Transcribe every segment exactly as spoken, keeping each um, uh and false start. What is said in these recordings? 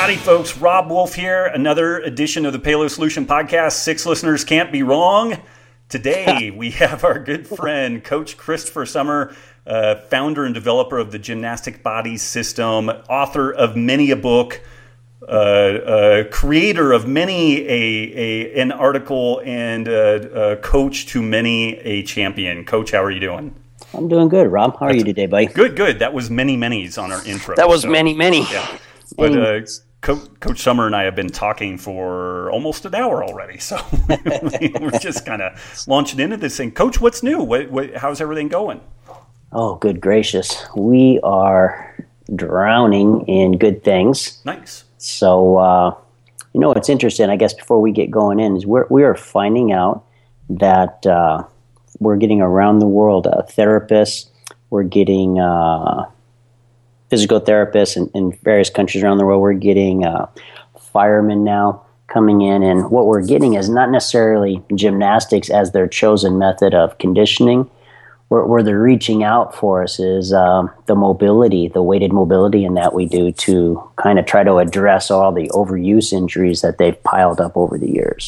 Howdy, folks. Robb Wolf here. Another edition of the Paleo Solution Podcast. Six listeners can't be wrong. Today, we have our good friend, Coach Christopher Sommer, uh, founder and developer of the Gymnastic Body System, author of many a book, uh, uh, creator of many a, a an article, and uh, uh, coach to many a champion. Coach, how are you doing? I'm doing good, Rob. How are you today, buddy? Good, good. That was many, many's on our intro. That was so, many, many. Yeah. But uh, Co- Coach Sommer and I have been talking for almost an hour already, so we're just kind of launching into this thing. Coach, what's new? What, what, how's everything going? Oh, good gracious. We are drowning in good things. Nice. So, uh, you know, what's interesting, I guess, before we get going in, is we're, we are finding out that uh, we're getting around the world uh, therapists, we're getting uh, physical therapists in, in various countries around the world, we're getting uh, firemen now coming in, and what we're getting is not necessarily gymnastics as their chosen method of conditioning. Where, where they're reaching out for us is um, the mobility, the weighted mobility, and that we do to kind of try to address all the overuse injuries that they've piled up over the years.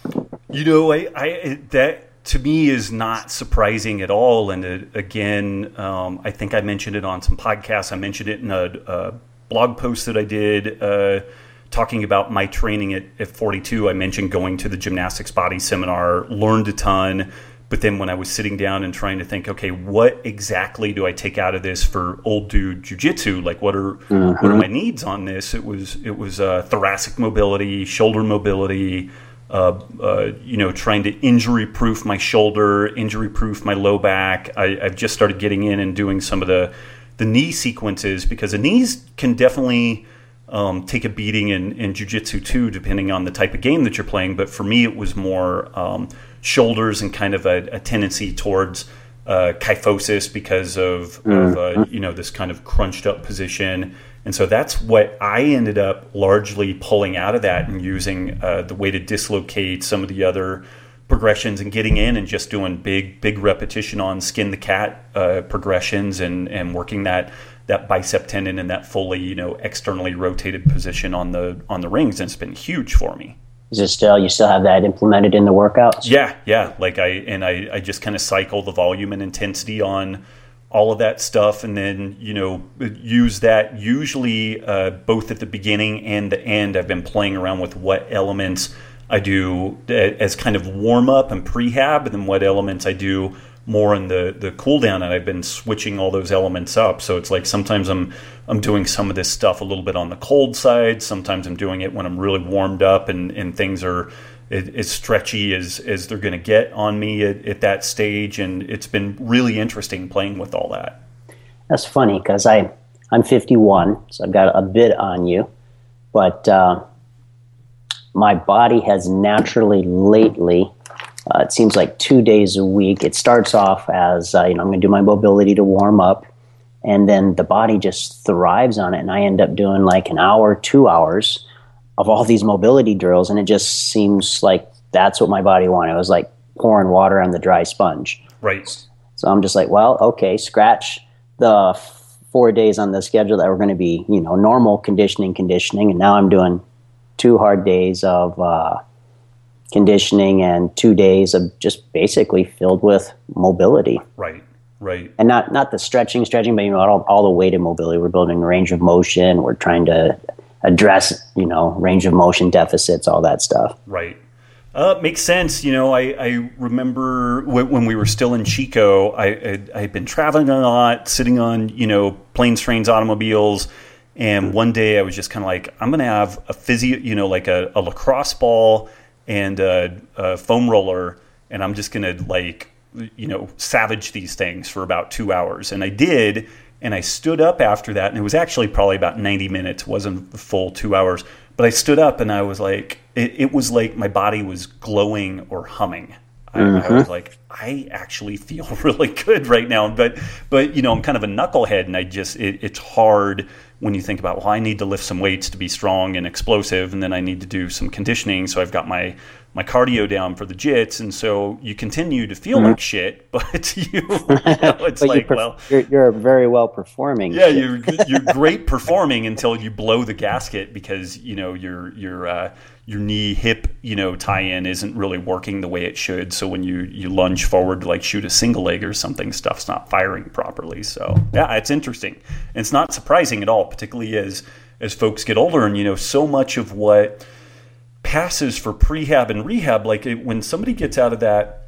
You know, I, I that to me is not surprising at all. And it, again, um, I think I mentioned it on some podcasts. I mentioned it in a, a blog post that I did uh, talking about my training at, at forty-two. I mentioned going to the Gymnastics Body Seminar, learned a ton. But then when I was sitting down and trying to think, okay, what exactly do I take out of this for old dude jiu-jitsu? Like, what are mm-hmm. what are my needs on this? It was it was uh, thoracic mobility, shoulder mobility. Uh, uh, you know, trying to injury-proof my shoulder, injury-proof my low back. I, I've just started getting in and doing some of the the knee sequences because the knees can definitely um, take a beating in, in jiu-jitsu too, depending on the type of game that you're playing. But for me, it was more um, shoulders and kind of a, a tendency towards uh, kyphosis because of, mm-hmm. of uh, you know, this kind of crunched up position. And so that's what I ended up largely pulling out of that and using uh, the way to dislocate some of the other progressions and getting in and just doing big, big repetition on skin the cat uh, progressions and, and working that that bicep tendon in that fully, you know, externally rotated position on the on the rings. And it's been huge for me. Is it still, you still have that implemented in the workouts? Yeah, yeah. Like I, and I, I just kind of cycle the volume and intensity on all of that stuff, and then, you know, use that usually uh, both at the beginning and the end. I've been playing around with what elements I do as kind of warm up and prehab, and then what elements I do more in the, the cool down, and I've been switching all those elements up. So it's like sometimes I'm I'm doing some of this stuff a little bit on the cold side. Sometimes I'm doing it when I'm really warmed up and, and things are as stretchy as, as they're going to get on me at, at that stage. And it's been really interesting playing with all that. That's funny because I, I'm fifty-one, so I've got a bit on you. But uh, my body has naturally lately, uh, it seems like two days a week, it starts off as, uh, you know, I'm going to do my mobility to warm up. And then the body just thrives on it. And I end up doing like an hour, two hours of all these mobility drills, and it just seems like that's what my body wanted. It was like pouring water on the dry sponge. Right. So I'm just like, well, okay, scratch the four days on the schedule that were going to be, you know, normal conditioning, conditioning, and now I'm doing two hard days of uh, conditioning and two days of just basically filled with mobility. Right. Right. And not not the stretching, stretching, but you know, all, all the weighted mobility. We're building range of motion. We're trying to address, you know, range of motion deficits, all that stuff. Right. Uh, makes sense. You know, I, I remember w- when we were still in Chico, I, I, I had been traveling a lot, sitting on, you know, planes, trains, automobiles. And one day I was just kind of like, I'm going to have a physio, you know, like a, a lacrosse ball and a, a foam roller. And I'm just going to like, you know, savage these things for about two hours. And I did. And I stood up after that, and it was actually probably about ninety minutes. It wasn't the full two hours. But I stood up, and I was like, it, it was like my body was glowing or humming. I, mm-hmm. I was like, I actually feel really good right now. But, but you know, I'm kind of a knucklehead, and I just, it, it's hard when you think about, well, I need to lift some weights to be strong and explosive, and then I need to do some conditioning. So I've got my my cardio down for the jits, and so you continue to feel mm-hmm. like shit, but you, you know, it's but like, you perf- well, you're, you're very well performing. Yeah, you're you're great performing until you blow the gasket because you know your your uh, your knee hip you know tie-in isn't really working the way it should. So when you you lunge forward to like shoot a single leg or something, stuff's not firing properly. So yeah, it's interesting. And it's not surprising at all, particularly as as folks get older, and you know so much of what passes for prehab and rehab, like it, when somebody gets out of that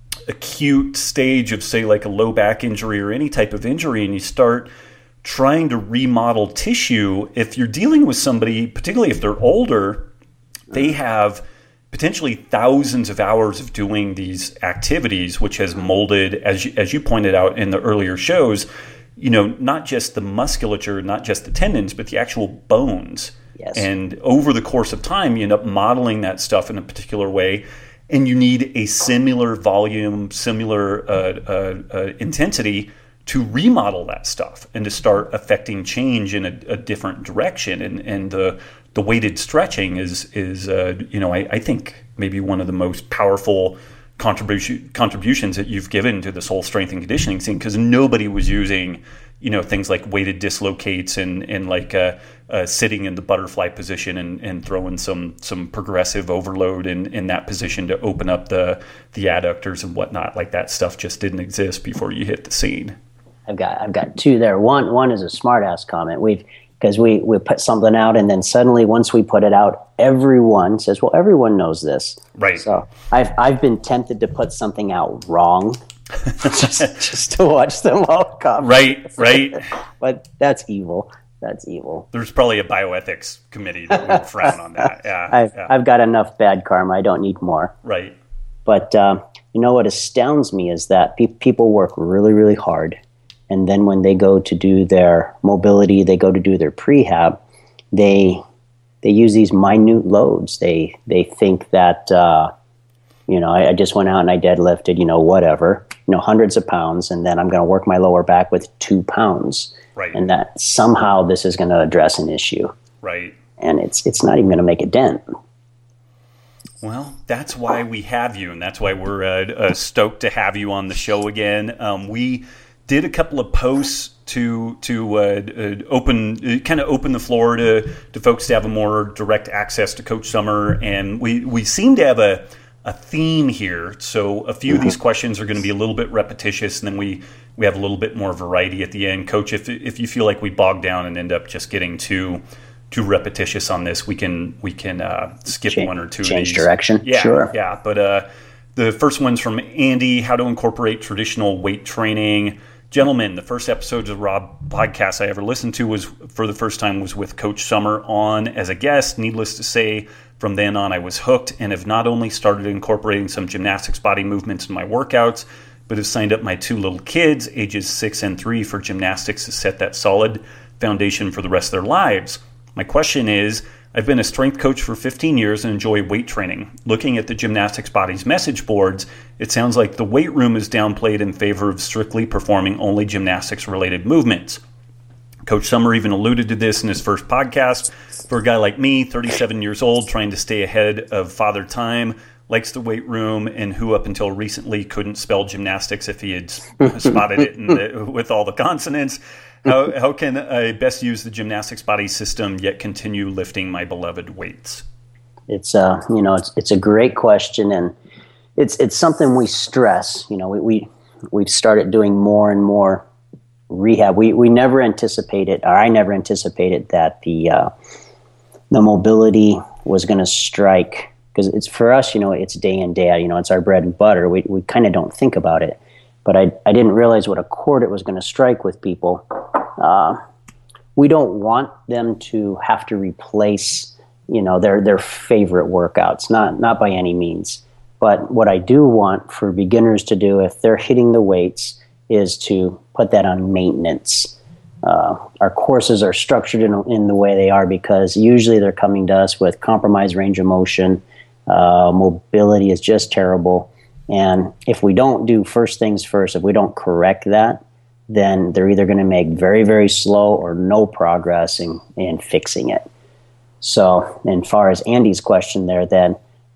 acute stage of, say, like a low back injury or any type of injury, and you start trying to remodel tissue, if you're dealing with somebody, particularly if they're older, they have potentially thousands of hours of doing these activities, which has molded, as you, as you pointed out in the earlier shows, you know, not just the musculature, not just the tendons, but the actual bones. Yes. And over the course of time, you end up modeling that stuff in a particular way, and you need a similar volume, similar uh, uh, uh, intensity to remodel that stuff and to start affecting change in a, a different direction. And and the the weighted stretching is is uh, you know I, I think maybe one of the most powerful contribution contributions that you've given to this whole strength and conditioning scene, because nobody was using you know things like weighted dislocates and and like uh, uh, sitting in the butterfly position and, and throwing some some progressive overload in, in that position to open up the the adductors and whatnot. Like that stuff just didn't exist before you hit the scene. I've got I've got two there. One one is a smart ass comment. We've because we we put something out, and then suddenly once we put it out, everyone says, "Well, everyone knows this." Right. So I've I've been tempted to put something out wrong, just just to watch them all come. Right. Right. But that's evil. That's evil. There's probably a bioethics committee that would frown on that. Yeah. I've yeah. I've got enough bad karma. I don't need more. Right. But um, you know what astounds me is that pe- people work really really hard. And then when they go to do their mobility, they go to do their prehab, they they use these minute loads. They they think that, uh, you know, I, I just went out and I deadlifted, you know, whatever, you know, hundreds of pounds, and then I'm going to work my lower back with two pounds. Right. And that somehow this is going to address an issue. Right. And it's it's not even going to make a dent. Well, that's why we have you, and that's why we're uh, uh, stoked to have you on the show again. Um, we did a couple of posts to to uh, uh, open uh, kind of open the floor to, to folks to have a more direct access to Coach Sommer, and we, we seem to have a, a theme here. So a few of these questions are going to be a little bit repetitious, and then we, we have a little bit more variety at the end. Coach, if if you feel like we bog down and end up just getting too too repetitious on this, we can we can uh, skip change, one or two. Change of these. direction. Yeah, sure. Yeah, but uh, the first one's from Andy: how to incorporate traditional weight training. Gentlemen, the first episode of the Rob podcast I ever listened to was, for the first time, was with Coach Sommer on as a guest. Needless to say, from then on I was hooked and have not only started incorporating some gymnastics body movements in my workouts, but have signed up my two little kids, ages six and three, for gymnastics to set that solid foundation for the rest of their lives. My question is, I've been a strength coach for fifteen years and enjoy weight training. Looking at the Gymnastics Body's message boards, it sounds like the weight room is downplayed in favor of strictly performing only gymnastics-related movements. Coach Sommer even alluded to this in his first podcast. For a guy like me, thirty-seven years old, trying to stay ahead of Father Time, likes the weight room, and who up until recently couldn't spell gymnastics if he had spotted it in the, with all the consonants. How, how can I best use the Gymnastics Body system yet continue lifting my beloved weights? It's uh, you know, it's it's a great question, and it's it's something we stress. You know, we, we we've started doing more and more rehab. We we never anticipated, or I never anticipated that the uh, the mobility was going to strike, because it's for us. You know, it's day in day out. You know, it's our bread and butter. We we kind of don't think about it, but I I didn't realize what a chord it was going to strike with people. Uh, we don't want them to have to replace, you know, their their favorite workouts. Not not by any means. But what I do want for beginners to do, if they're hitting the weights, is to put that on maintenance. Uh, our courses are structured in, in the way they are because usually they're coming to us with compromised range of motion. Uh, mobility is just terrible. And if we don't do first things first, if we don't correct that, then they're either going to make very, very slow or no progress in, in fixing it. So, as far as Andy's question there, then,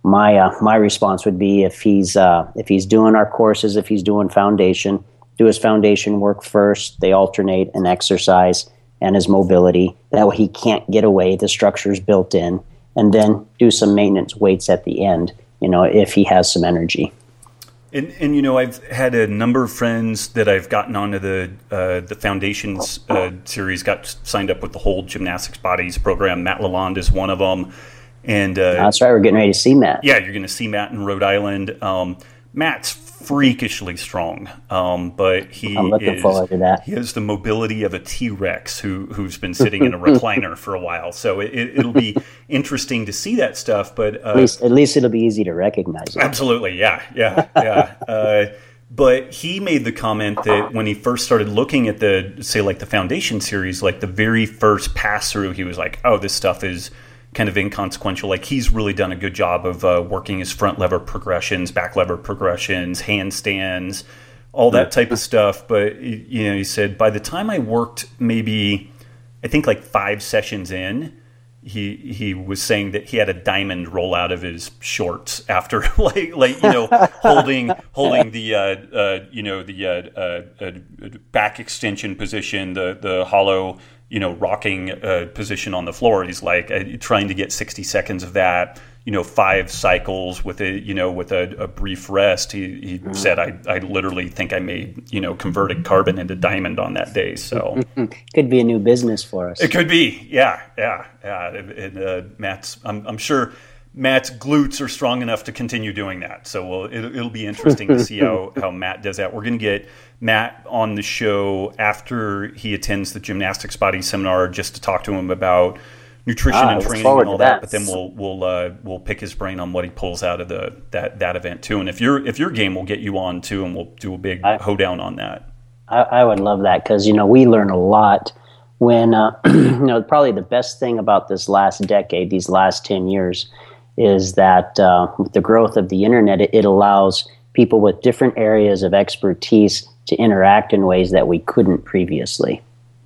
my uh, my response would be if he's uh, if he's doing our courses, if he's doing foundation, do his foundation work first. They alternate an exercise and his mobility. That way he can't get away. The structure's built in, and then do some maintenance weights at the end. You know, if he has some energy. And, and you know, I've had a number of friends that I've gotten onto the uh, the Foundations uh, series, got signed up with the whole Gymnastics Bodies program. Matt Lalonde is one of them. And uh, that's right, we're getting ready to see Matt. Yeah, you're going to see Matt in Rhode Island. Um, Matt's freakishly strong, um, but he I'm looking is, forward to that. He has the mobility of a T-Rex who, who's been sitting in a recliner for a while. So it, it'll be interesting to see that stuff. But uh, at least, at least it'll be easy to recognize it. Absolutely, yeah, yeah, yeah. uh, but he made the comment that when he first started looking at the, say, like the Foundation series, like the very first pass through, he was like, "Oh, this stuff is kind of inconsequential." Like he's really done a good job of uh, working his front lever progressions, back lever progressions, handstands, all that type of stuff. But you know, he said by the time I worked, maybe I think like five sessions in, he he was saying that he had a diamond roll out of his shorts after like like you know holding holding the uh, uh, you know the uh, uh, uh, back extension position, the the hollow, you know, rocking uh, position on the floor. He's like uh, trying to get sixty seconds of that, you know, five cycles with a, you know, with a, a brief rest. He, he mm-hmm. said, I, I literally think I made, you know, converted carbon into diamond on that day. So could be a new business for us. It could be. Yeah. Yeah. Yeah. And, uh, Matt's, I'm, I'm sure Matt's glutes are strong enough to continue doing that. So we'll, it, it'll be interesting to see how, how Matt does that. We're going to get Matt on the show after he attends the Gymnastics Body seminar just to talk to him about nutrition ah, and training and all that. that. But then we'll we'll uh, we'll pick his brain on what he pulls out of the that, that event too. And if you're if your game, we'll get you on too, and we'll do a big I, hoedown on that. I, I would love that because you know we learn a lot when uh, you know probably the best thing about this last decade, these last ten years, is that uh, with the growth of the internet, it, it allows people with different areas of expertise to interact in ways that we couldn't previously,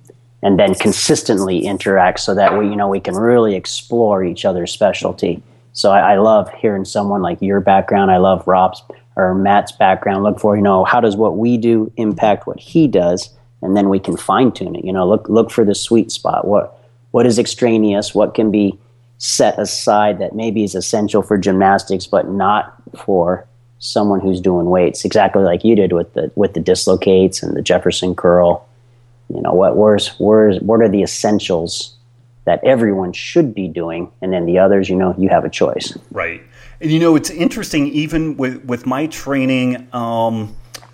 and then consistently interact so that we, you know, we can really explore each other's specialty. So I, I love hearing someone like your background. I love Rob's or Matt's background. Look for, you know, how does what we do impact what he does, and then we can fine tune it. You know, look look for the sweet spot. What what is extraneous? What can be set aside that maybe is essential for gymnastics, but not for someone who's doing weights, exactly like you did with the with the dislocates and the Jefferson curl. You know, what where's where's what are the essentials that everyone should be doing, and then the others, you know, you have a choice. Right. And you know, it's interesting even with with my training. Um,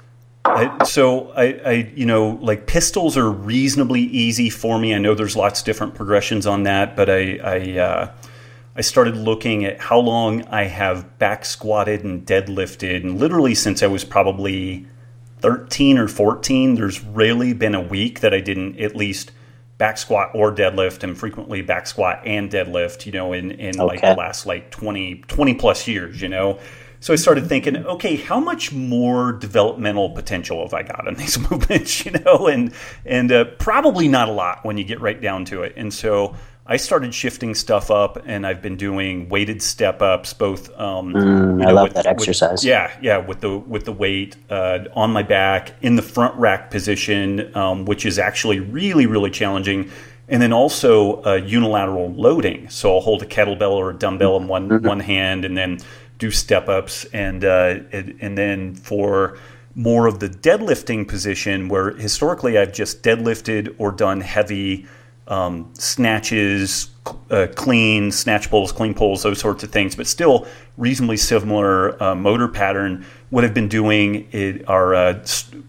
I, so I, I, you know, like pistols are reasonably easy for me. I know there's lots of different progressions on that, but I, I, uh, I started looking at how long I have back squatted and deadlifted, and literally since I was probably thirteen or fourteen, there's rarely been a week that I didn't at least back squat or deadlift, and frequently back squat and deadlift, you know, in, in okay. like the last like twenty, twenty plus years, you know. So I started thinking, okay, how much more developmental potential have I got in these movements, you know, and and uh, probably not a lot when you get right down to it. And so I started shifting stuff up, and I've been doing weighted step ups, both. Um, mm, you know, I love with, that exercise. With, yeah, yeah, with the with the weight uh, on my back in the front rack position, um, which is actually really really challenging. And then also uh, unilateral loading. So I'll hold a kettlebell or a dumbbell in one mm-hmm. one hand, and then do step ups, and uh, and, and then for more of the deadlifting position, where historically I've just deadlifted or done heavy um, snatches, uh, clean snatch pulls, clean pulls, those sorts of things, but still reasonably similar uh, motor pattern. What I've been doing it, are uh, st-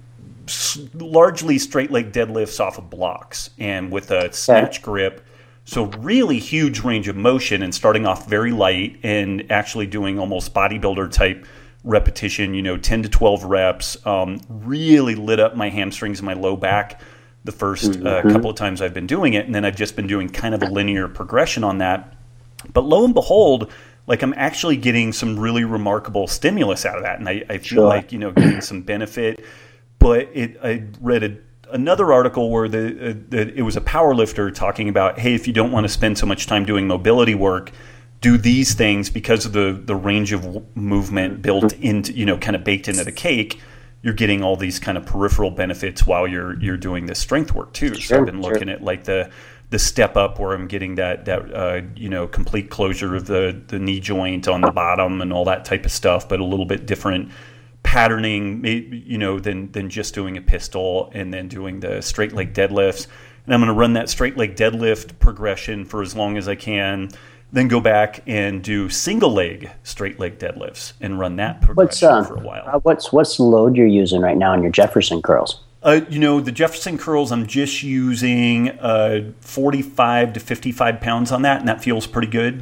largely straight leg deadlifts off of blocks, and with a snatch grip. So really huge range of motion, and starting off very light and actually doing almost bodybuilder type repetition, you know, ten to twelve reps, um, really lit up my hamstrings and my low back the first mm-hmm. uh, couple of times I've been doing it. And then I've just been doing kind of a linear progression on that. But lo and behold, like I'm actually getting some really remarkable stimulus out of that. And I, I feel sure. like, you know, getting some benefit. But it, I read a Another article where the, uh, the it was a power lifter talking about, hey, if you don't want to spend so much time doing mobility work, do these things because of the, the range of movement built into, you know, kind of baked into the cake, you're getting all these kind of peripheral benefits while you're you're doing this strength work too. Sure, so I've been looking sure. at like the the step up where I'm getting that that uh, you know complete closure of the the knee joint on the bottom and all that type of stuff, but a little bit different patterning, you know, than than just doing a pistol and then doing the straight leg deadlifts. And I'm going to run that straight leg deadlift progression for as long as I can. Then go back and do single leg straight leg deadlifts and run that progression uh, for a while. Uh, what's what's the load you're using right now on your Jefferson curls? Uh, you know, the Jefferson curls, I'm just using uh, forty-five to fifty-five pounds on that, and that feels pretty good.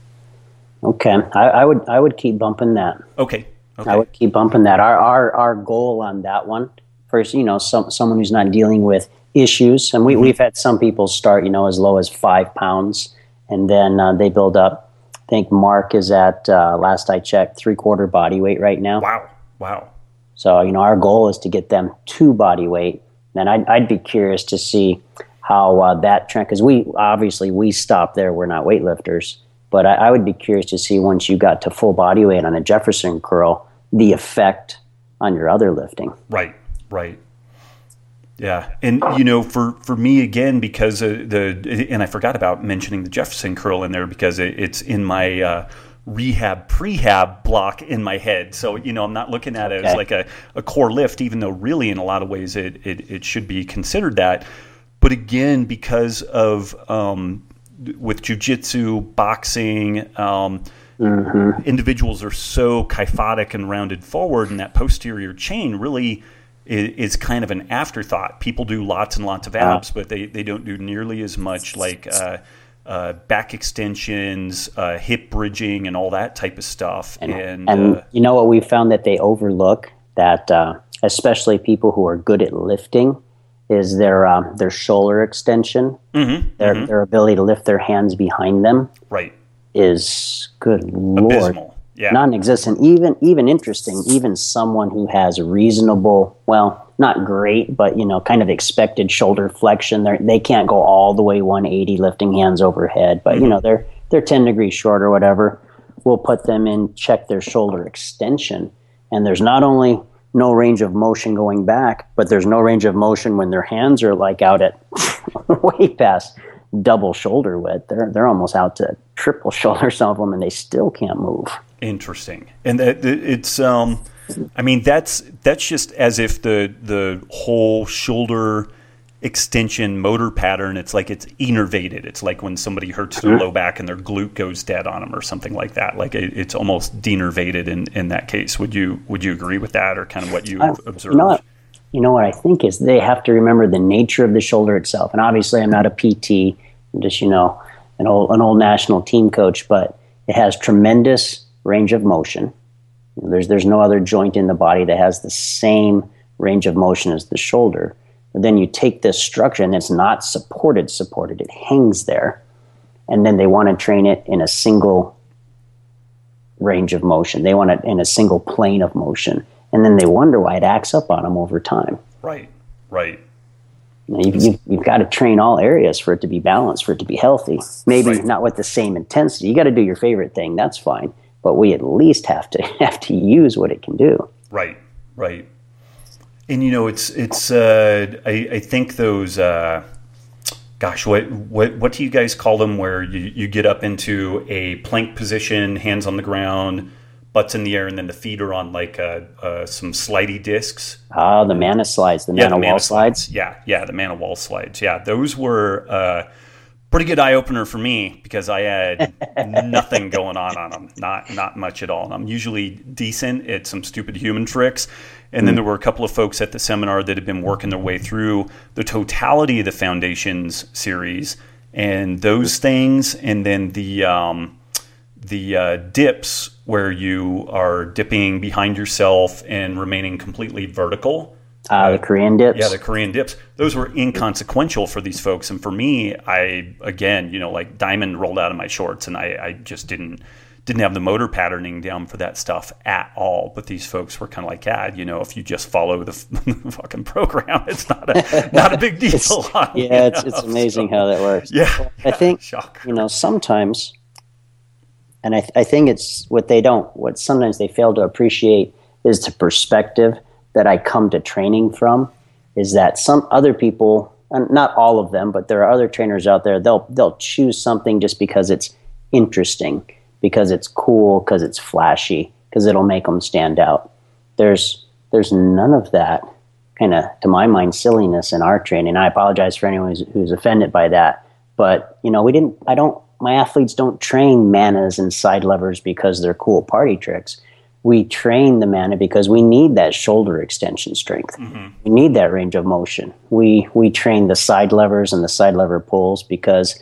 Okay, I, I would I would keep bumping that. Okay. Okay. I would keep bumping that. Our our our goal on that one, first, you know, some someone who's not dealing with issues, and we, mm-hmm. we've had some people start, you know, as low as five pounds. And then uh, they build up. I think Mark is at, uh, last I checked, three-quarter body weight right now. Wow, wow. So, you know, our goal is to get them to body weight. And I'd, I'd be curious to see how uh, that trend, because we, obviously, we stop there. We're not weightlifters. But I, I would be curious to see once you got to full body weight on a Jefferson curl, the effect on your other lifting. Right, right. Yeah, and you know, for, for me again, because uh, the and I forgot about mentioning the Jefferson curl in there because it, it's in my uh, rehab prehab block in my head. So you know, I'm not looking at it okay. as like a, a core lift, even though really in a lot of ways it it, it should be considered that. But again, because of um, with jiu-jitsu, boxing, um, mm-hmm. individuals are so kyphotic and rounded forward, and that posterior chain really is kind of an afterthought. People do lots and lots of abs, but they, they don't do nearly as much like uh, uh, back extensions, uh, hip bridging, and all that type of stuff. And, and, and uh, you know what we found that they overlook, that uh, especially people who are good at lifting, is their uh, their shoulder extension, mm-hmm, their mm-hmm. their ability to lift their hands behind them. Right. Is, good Lord, abysmal. Yeah. Non-existent. Even even interesting. Even someone who has reasonable, well, not great, but you know, kind of expected shoulder flexion. They they can't go all the way one eighty lifting hands overhead, but mm-hmm. you know, they're they're ten degrees short or whatever. We'll put them in, check their shoulder extension, and there's not only no range of motion going back, but there's no range of motion when their hands are like out at way past double shoulder width. They're they're almost out to triple shoulder, some of them, and they still can't move. Interesting. And that it's um I mean that's that's just as if the the whole shoulder extension motor pattern, it's like it's innervated. It's like when somebody hurts their low back and their glute goes dead on them or something like that. Like it, it's almost denervated in, in that case. Would you would you agree with that, or kind of what you I, observed? You know what, you know what I think is they have to remember the nature of the shoulder itself. And obviously I'm not a P T, I'm just, you know, an old an old national team coach, but it has tremendous range of motion. There's there's no other joint in the body that has the same range of motion as the shoulder. But then you take this structure and it's not supported, supported. It hangs there. And then they want to train it in a single range of motion. They want it in a single plane of motion. And then they wonder why it acts up on them over time. Right, right. You know, you've, you've, you've got to train all areas for it to be balanced, for it to be healthy. Maybe right. not with the same intensity. You got to do your favorite thing. That's fine. But we at least have to have to use what it can do. Right, right. And you know, it's it's. Uh, I, I think those. Uh, gosh, what what what do you guys call them? Where you, you get up into a plank position, hands on the ground, butts in the air, and then the feet are on like uh, uh, some slidey discs. Ah, the Mana slides, the yeah, Mana the wall slides. slides. Yeah, yeah, the Mana wall slides. Yeah, those were. Uh, Pretty good eye opener for me because I had nothing going on on them, not not much at all. And I'm usually decent at some stupid human tricks. And mm. then there were a couple of folks at the seminar that had been working their way through the totality of the Foundations series and those things, and then the um, the uh, dips where you are dipping behind yourself and remaining completely vertical. Uh, the Korean dips? Yeah, the Korean dips. Those were inconsequential for these folks. And for me, I, again, you know, like diamond rolled out of my shorts, and I, I just didn't didn't have the motor patterning down for that stuff at all. But these folks were kind of like, yeah, you know, if you just follow the fucking program, it's not a not a big deal. yeah, it's, it's amazing so, how that works. Yeah. I think, shocker. you know, sometimes And I, th- I think it's what they don't, what sometimes they fail to appreciate is the perspective that I come to training from, is that some other people, and not all of them, but there are other trainers out there, they'll they'll choose something just because it's interesting, because it's cool, because it's flashy, because it'll make them stand out. There's there's none of that kind of, to my mind, silliness in our training. I apologize for anyone who's, who's offended by that, but you know, we didn't. I don't. My athletes don't train manas and side levers because they're cool party tricks. We train the mana because we need that shoulder extension strength. Mm-hmm. We need that range of motion. We we train the side levers and the side lever pulls because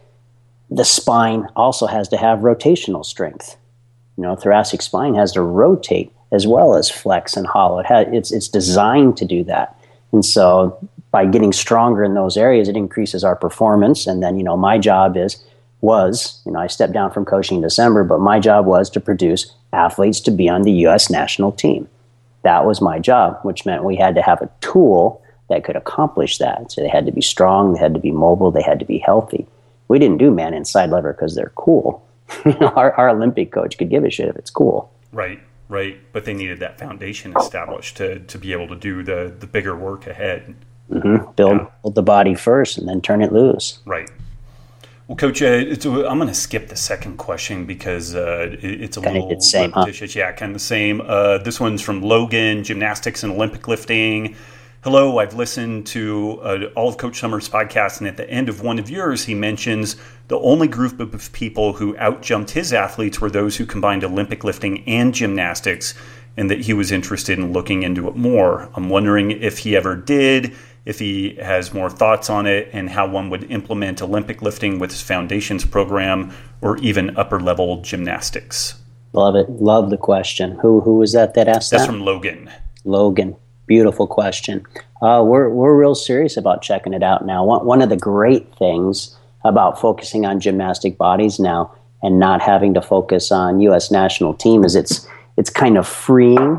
the spine also has to have rotational strength. You know, thoracic spine has to rotate as well as flex and hollow. It has, it's it's designed to do that. And so by getting stronger in those areas, it increases our performance. And then, you know, my job is was, you know, I stepped down from coaching in December, but my job was to produce athletes to be on the U S national team. That was my job, which meant we had to have a tool that could accomplish that. So they had to be strong, they had to be mobile, they had to be healthy. We didn't do man and side lever because they're cool. our, our Olympic coach could give a shit if it's cool. Right, right. But they needed that foundation established to, to be able to do the, the bigger work ahead. Mm-hmm. Build, yeah. build the body first and then turn it loose. Right. Well, Coach, uh, it's, I'm going to skip the second question because uh, it, it's a kinda little same, repetitious. huh? Yeah, kind of the same. Uh, this one's from Logan, Gymnastics and Olympic Lifting. Hello, I've listened to uh, all of Coach Summers' podcasts, and at the end of one of yours, he mentions the only group of people who outjumped his athletes were those who combined Olympic lifting and gymnastics, and that he was interested in looking into it more. I'm wondering if he ever did, if he has more thoughts on it, and how one would implement Olympic lifting with his foundations program or even upper level gymnastics. Love it. Love the question. Who who was that that asked That's that? from Logan. Logan. Beautiful question. Uh, we're we're real serious about checking it out now. One, one of the great things about focusing on gymnastic bodies now and not having to focus on U S national team is it's it's kind of freeing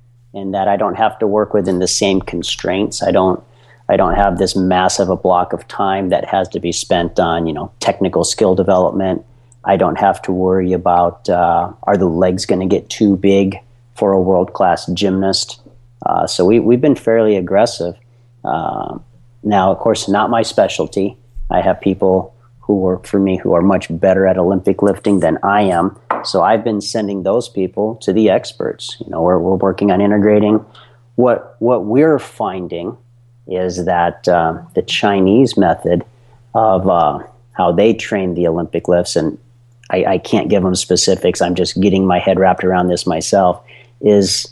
in that I don't have to work within the same constraints. I don't I don't have this massive a block of time that has to be spent on, you know, technical skill development. I don't have to worry about uh, are the legs going to get too big for a world-class gymnast. Uh, so we, we've been fairly aggressive. Uh, now, of course, not my specialty. I have people who work for me who are much better at Olympic lifting than I am. So I've been sending those people to the experts. You know, we're we're working on integrating. What what we're finding is that uh, the Chinese method of uh, how they train the Olympic lifts, and I, I can't give them specifics, I'm just getting my head wrapped around this myself, is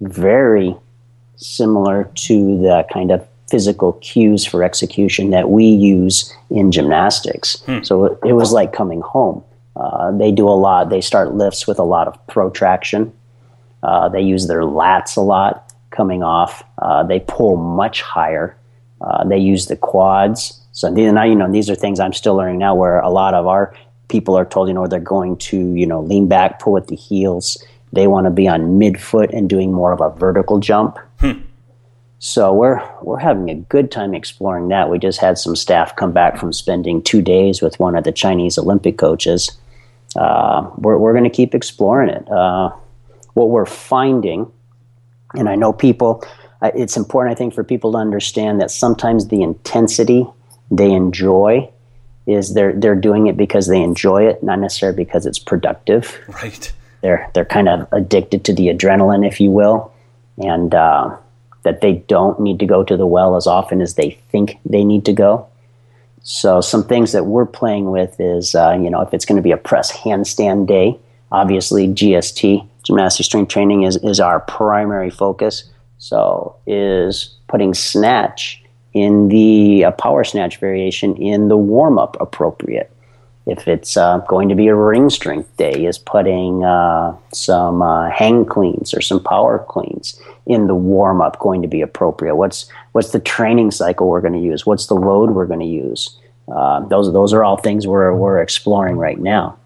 very similar to the kind of physical cues for execution that we use in gymnastics. Hmm. So it, it was like coming home. Uh, they do a lot. They start lifts with a lot of protraction. Uh, they use their lats a lot coming off. Uh, they pull much higher. Uh, they use the quads. So now, you know, these are things I'm still learning now, where a lot of our people are told, you know, they're going to, you know, lean back, pull with the heels. They want to be on midfoot and doing more of a vertical jump. Hmm. So we're we're having a good time exploring that. We just had some staff come back from spending two days with one of the Chinese Olympic coaches. Uh, we're we're going to keep exploring it. Uh, what we're finding, and I know people, uh, it's important, I think, for people to understand that sometimes the intensity they enjoy is they're they're doing it because they enjoy it, not necessarily because it's productive. Right. They're they're kind of addicted to the adrenaline, if you will, and uh, that they don't need to go to the well as often as they think they need to go. So some things that we're playing with is, uh, you know, if it's going to be a press handstand day, obviously G S T, gymnastic strength training, is, is our primary focus. So is putting snatch in the uh, power snatch variation in the warm-up appropriate. If it's uh, going to be a ring strength day, is putting uh, some uh, hang cleans or some power cleans in the warm-up going to be appropriate? What's what's the training cycle we're going to use? What's the load we're going to use? Uh, those those are all things we're we're exploring right now.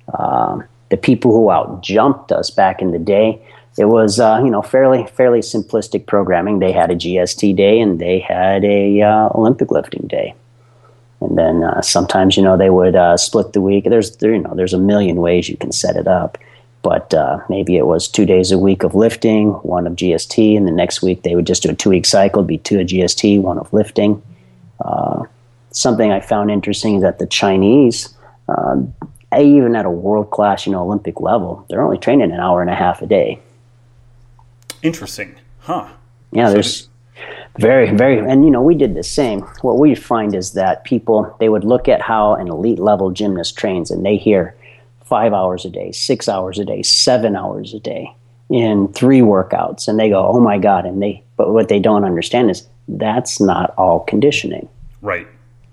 Um, the people who out-jumped us back in the day, it was uh, you know fairly fairly simplistic programming. They had a G S T day and they had a uh, Olympic lifting day. And then uh, sometimes, you know, they would uh, split the week. There's, there, you know, there's a million ways you can set it up. But uh, maybe it was two days a week of lifting, one of G S T, and the next week they would just do a two-week cycle, it'd be two of G S T, one of lifting. Uh, something I found interesting is that the Chinese, uh, even at a world-class, you know, Olympic level, they're only training an hour and a half a day. Interesting, huh? Yeah, so there's th- very, very, and you know, we did the same. What we find is that people, they would look at how an elite level gymnast trains, and they hear five hours a day, six hours a day, seven hours a day in three workouts, and they go, "Oh my God!" And they, but what they don't understand is that's not all conditioning. Right.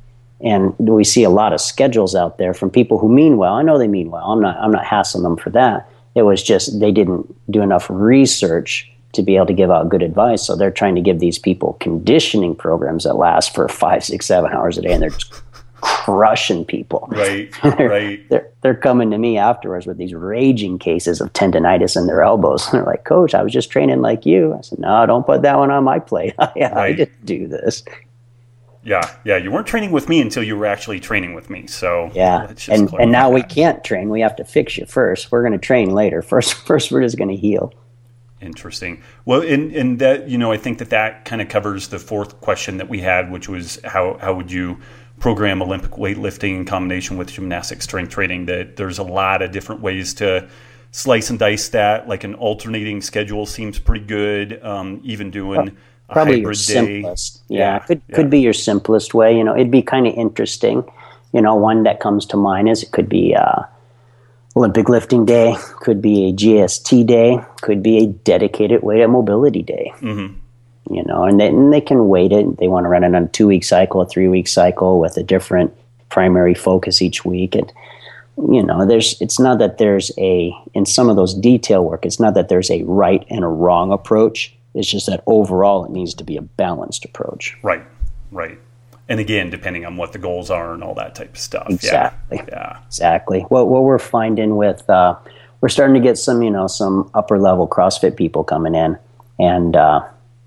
And we see a lot of schedules out there from people who mean well. I know they mean well. I'm not. I'm not hassling them for that. It was just they didn't do enough research to be able to give out good advice. So they're trying to give these people conditioning programs that last for five, six, seven hours a day, and they're just crushing people. Right. they're, right. They're they're coming to me afterwards with these raging cases of tendonitis in their elbows. They're like, "Coach, I was just training like you." I said, "No, don't put that one on my plate. yeah, Right. I didn't do this." Yeah, yeah. You weren't training with me until you were actually training with me. So yeah, let's just and clarify and now we that. can't train. We have to fix you first. We're going to train later. First, first we're just going to heal. Interesting. Well, and and that, you know, I think that that kind of covers the fourth question that we had, which was how how would you program Olympic weightlifting in combination with gymnastic strength training? That there's a lot of different ways to slice and dice that. Like an alternating schedule seems pretty good. Um, even doing Probably a your hybrid day. simplest. Yeah, Yeah, could yeah. could be your simplest way. You know, it'd be kind of interesting. You know, one that comes to mind is it could be uh, Olympic lifting day, could be a G S T day, could be a dedicated weight and mobility day. Mm-hmm. You know, and they, and they can weight it. They want to run it on a two-week cycle, a three-week cycle with a different primary focus each week. And, you know, there's it's not that there's a, in some of those detail work, it's not that there's a right and a wrong approach. It's just that overall it needs to be a balanced approach. Right, right. And again, depending on what the goals are and all that type of stuff. Exactly. Yeah. yeah. Exactly. What what we're finding with, uh, we're starting to get some, you know, some upper level CrossFit people coming in, and uh,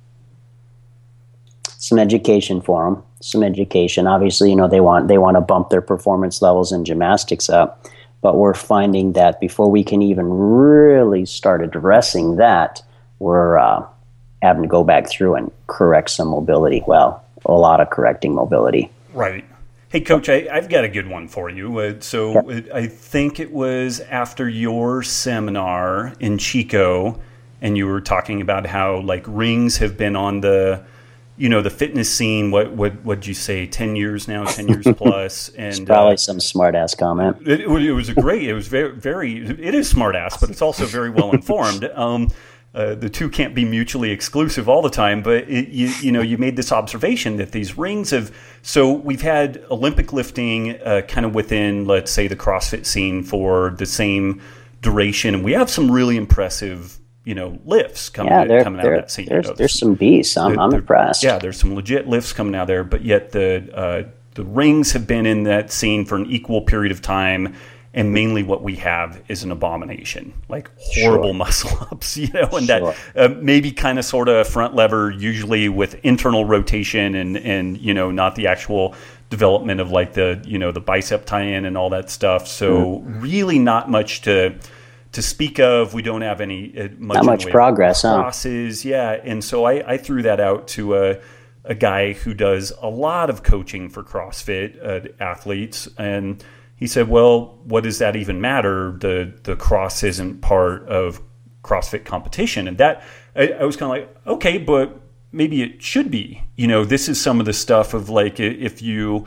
some education for them. Some education. Obviously, you know, they want they want to bump their performance levels in gymnastics up, but we're finding that before we can even really start addressing that, we're uh, having to go back through and correct some mobility. Well, a lot of correcting mobility. Right. Hey, Coach, I, I've got a good one for you. Uh, so Yep. it, I think it was after your seminar in Chico, and you were talking about how like rings have been on the, you know, the fitness scene. What what what'd you say? Ten years now, ten years plus, It's and probably uh, some smart ass comment. it, it was it was a great. It was very very. It is smart ass, but it's also very well informed. Um, Uh, the two can't be mutually exclusive all the time, but it, you, you know, you made this observation that these rings have. So we've had Olympic lifting uh, kind of within, let's say, the CrossFit scene for the same duration, and we have some really impressive, you know, lifts coming, Yeah, there, coming out of there, that scene. there's, You know, there's some beasts. I'm, there- I'm there- impressed. Yeah, there's some legit lifts coming out there, but yet the uh, the rings have been in that scene for an equal period of time. And mainly what we have is an abomination, like horrible Sure. muscle ups, you know, and Sure. that uh, maybe kind of sort of front lever, usually with internal rotation and, and, you know, not the actual development of like the, you know, the bicep tie-in and all that stuff. So Mm-hmm. really not much to to speak of. We don't have any uh, much, Not in the much way of progress, huh? crosses. Yeah. And so I, I threw that out to a, a guy who does a lot of coaching for CrossFit uh, athletes. And he said, well, what does that even matter? The the cross isn't part of CrossFit competition. And that, I, I was kind of like, okay, but maybe it should be. You know, this is some of the stuff of like, i- if you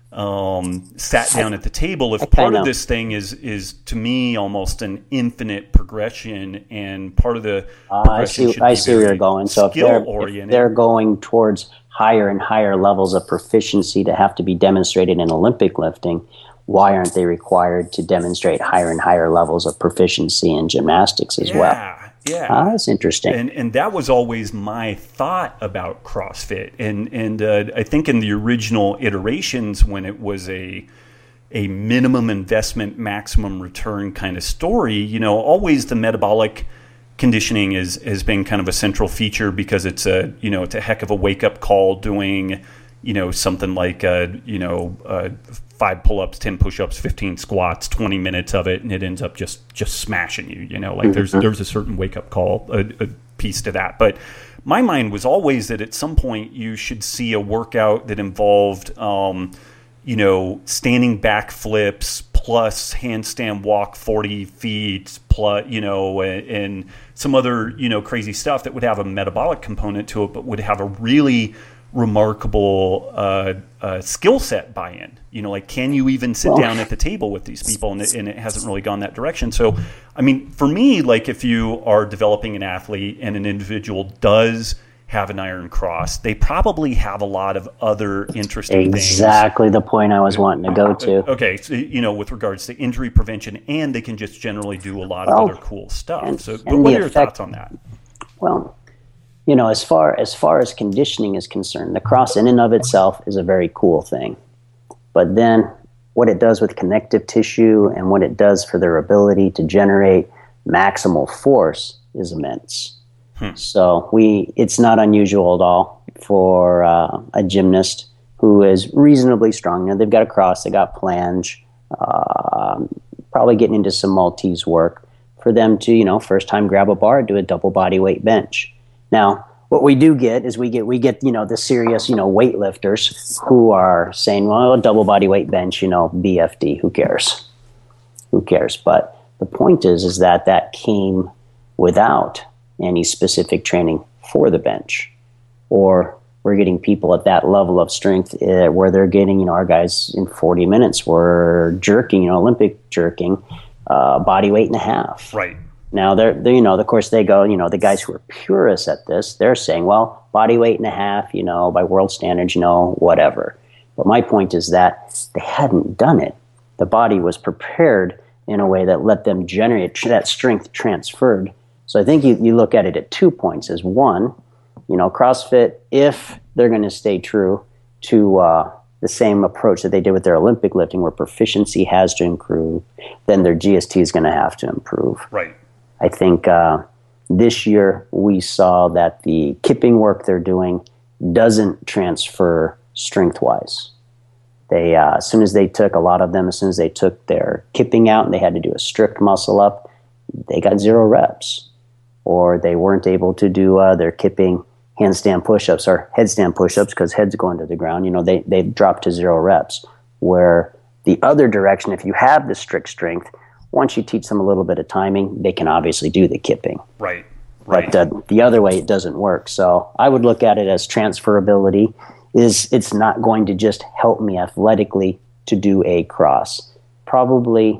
um, sat down at the table, if I part kinda- of this thing is, is to me almost an infinite progression, and part of the Uh, I progression see. should I be see where very you're going. So if they're, if skill-oriented. they're going towards higher and higher levels of proficiency to have to be demonstrated in Olympic lifting, why aren't they required to demonstrate higher and higher levels of proficiency in gymnastics as well? Yeah, yeah. Ah, that's interesting. And and that was always my thought about CrossFit. And and uh, I think in the original iterations, when it was a a minimum investment, maximum return kind of story, you know, always the metabolic conditioning is has been kind of a central feature, because it's a, you know, it's a heck of a wake up call doing, you know, something like, uh, you know, uh, five pull-ups, ten push-ups, fifteen squats, twenty minutes of it, and it ends up just just smashing you. You know, like there's there's a certain wake-up call, a, a piece to that. But my mind was always that at some point you should see a workout that involved, um, you know, standing back flips plus handstand walk forty feet plus, you know, and, and some other, you know, crazy stuff that would have a metabolic component to it, but would have a really remarkable uh, uh, skill set buy-in. You know, like, can you even sit down at the table with these people? And it, and it hasn't really gone that direction. So, I mean, for me, like, if you are developing an athlete and an individual does have an iron cross, they probably have a lot of other interesting exactly things. Exactly the point I was wanting to go to. Okay, so, you know, with regards to injury prevention, and they can just generally do a lot well, of other cool stuff. And, so, and but what are your effect, thoughts on that? Well, you know, as far as far as conditioning is concerned, the cross in and of itself is a very cool thing. But then what it does with connective tissue and what it does for their ability to generate maximal force is immense. Hmm. So we, it's not unusual at all for uh, a gymnast who is reasonably strong. Now, they've got a cross, they got planche, uh, probably getting into some Maltese work, for them to, you know, first time grab a bar, do a double body weight bench. Now, what we do get is we get, we get, you know, the serious, you know, weightlifters who are saying, well, a double body weight bench, you know, B F D, who cares? Who cares? But the point is, is that that came without any specific training for the bench. Or we're getting people at that level of strength uh, where they're getting, you know, our guys in forty minutes were jerking, you know, Olympic jerking, uh, body weight and a half. Right. Now, they're, they're, you know, of course, they go, you know, the guys who are purists at this, they're saying, well, body weight and a half, you know, by world standards, you know, whatever. But my point is that they hadn't done it. The body was prepared in a way that let them generate that strength transferred. So I think you, you look at it at two points. As one, you know, CrossFit, if they're going to stay true to uh, the same approach that they did with their Olympic lifting, where proficiency has to improve, then their G S T is going to have to improve. Right. I think uh, this year we saw that the kipping work they're doing doesn't transfer strength-wise. They, uh, as soon as they took, a lot of them, as soon as they took their kipping out and they had to do a strict muscle up, they got zero reps. Or they weren't able to do uh, their kipping handstand push-ups or headstand push-ups because head's going to the ground. You know, they, they've dropped to zero reps. Where the other direction, if you have the strict strength, once you teach them a little bit of timing, they can obviously do the kipping. Right, right. But uh, the other way, it doesn't work. So I would look at it as transferability. Is it's not going to just help me athletically to do a cross. Probably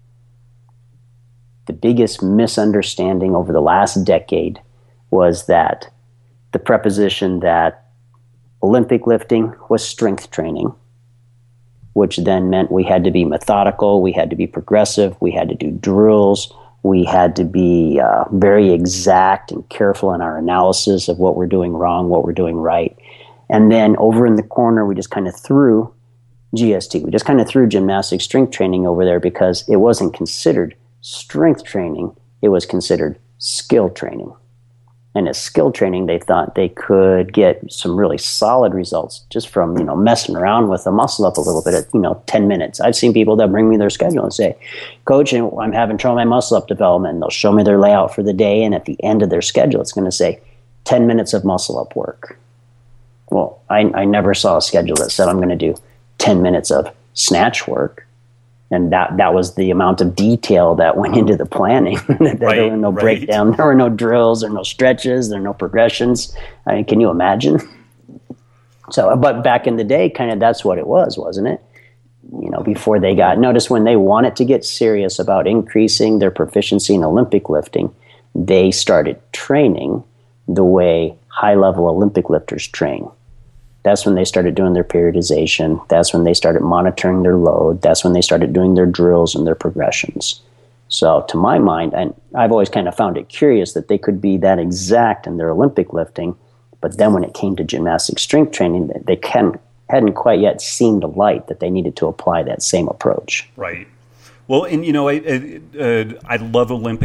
the biggest misunderstanding over the last decade was that the preposition that Olympic lifting was strength training, which then meant we had to be methodical, we had to be progressive, we had to do drills, we had to be uh, very exact and careful in our analysis of what we're doing wrong, what we're doing right. And then over in the corner, we just kind of threw G S T. We just kind of threw gymnastic strength training over there because it wasn't considered strength training, it was considered skill training. And as skill training, they thought they could get some really solid results just from, you know, messing around with the muscle up a little bit at, you know, ten minutes. I've seen people that bring me their schedule and say, Coach, I'm having trouble with my muscle up development. And they'll show me their layout for the day. And at the end of their schedule, it's going to say ten minutes of muscle up work. Well, I, I never saw a schedule that said I'm going to do ten minutes of snatch work. And that, that was the amount of detail that went into the planning. There Right, were no right. breakdown, there were no drills, there were no stretches, there were no progressions. I mean, can you imagine? So, but back in the day, kind of that's what it was, wasn't it? You know, before they got, notice when they wanted to get serious about increasing their proficiency in Olympic lifting, they started training the way high-level Olympic lifters train. That's when they started doing their periodization. That's when they started monitoring their load. That's when they started doing their drills and their progressions. So to my mind, and I've always kind of found it curious that they could be that exact in their Olympic lifting, but then when it came to gymnastic strength training, they can, hadn't quite yet seen the light that they needed to apply that same approach. Right. Well, and you know, I I, uh, I love Olympic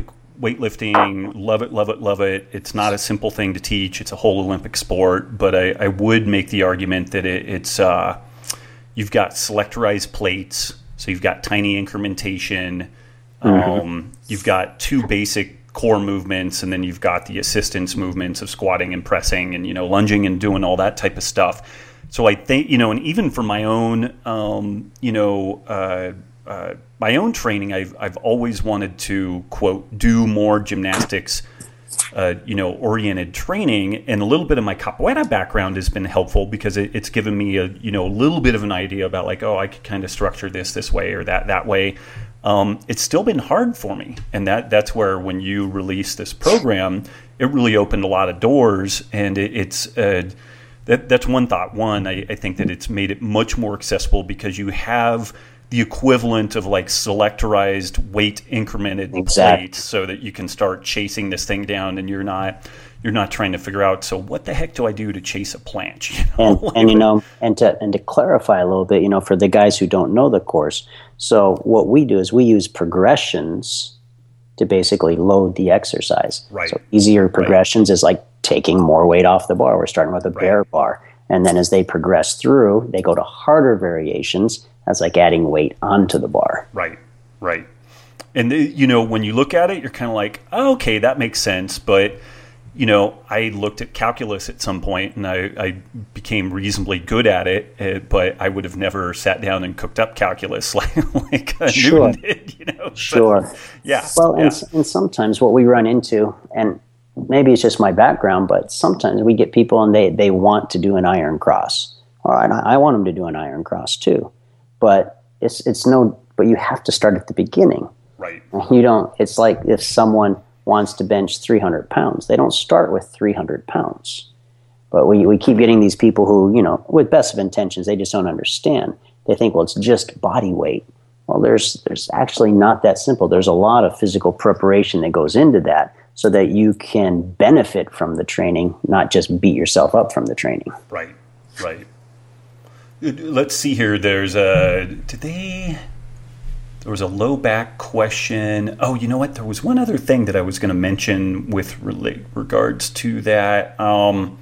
weightlifting, love it, love it, love it. It's not a simple thing to teach. It's a whole Olympic sport, but I, I would make the argument that it, it's uh, you've got selectorized plates, so you've got tiny incrementation. Um, mm-hmm. You've got two basic core movements, and then you've got the assistance movements of squatting and pressing and, you know, lunging and doing all that type of stuff. So I think, you know, and even for my own, um, you know, uh, uh, my own training, I've, I've always wanted to, quote, do more gymnastics, uh, you know, oriented training. And a little bit of my capoeira background has been helpful because it, it's given me a, you know, a little bit of an idea about like, oh, I could kind of structure this this way or that that way. Um, it's still been hard for me. And that that's where when you release this program, it really opened a lot of doors. And it, it's uh, that that's one thought. One, I, I think that it's made it much more accessible because you have the equivalent of like selectorized weight incremented exactly. plates so that you can start chasing this thing down and you're not you're not trying to figure out, so what the heck do I do to chase a planche? You know? And, and you know, and to and to clarify a little bit, you know, for the guys who don't know the course, so what we do is we use progressions to basically load the exercise. Right. So easier progressions right. is like taking more weight off the bar. We're starting with a bear right. bar. And then as they progress through, they go to harder variations. That's like adding weight onto the bar. Right, right. And, the, you know, when you look at it, you're kind of like, oh, okay, that makes sense. But, you know, I looked at calculus at some point and I, I became reasonably good at it. Uh, but I would have never sat down and cooked up calculus like, like uh, sure. Newton did, you know. Sure. So, yeah. Well, yeah. And, and sometimes what we run into, and maybe it's just my background, but sometimes we get people and they, they want to do an iron cross. All right, I want them to do an iron cross too. But it's it's no. But you have to start at the beginning. Right. You don't. It's like if someone wants to bench three hundred pounds, they don't start with three hundred pounds. But we we keep getting these people who, you know, with best of intentions, they just don't understand. They think, well, it's just body weight. Well, there's there's actually not that simple. There's a lot of physical preparation that goes into that, so that you can benefit from the training, not just beat yourself up from the training. Right. Right. Let's see here. There's a, did they, there was a low back question. Oh, you know what? There was one other thing that I was going to mention with relate, regards to that. Um,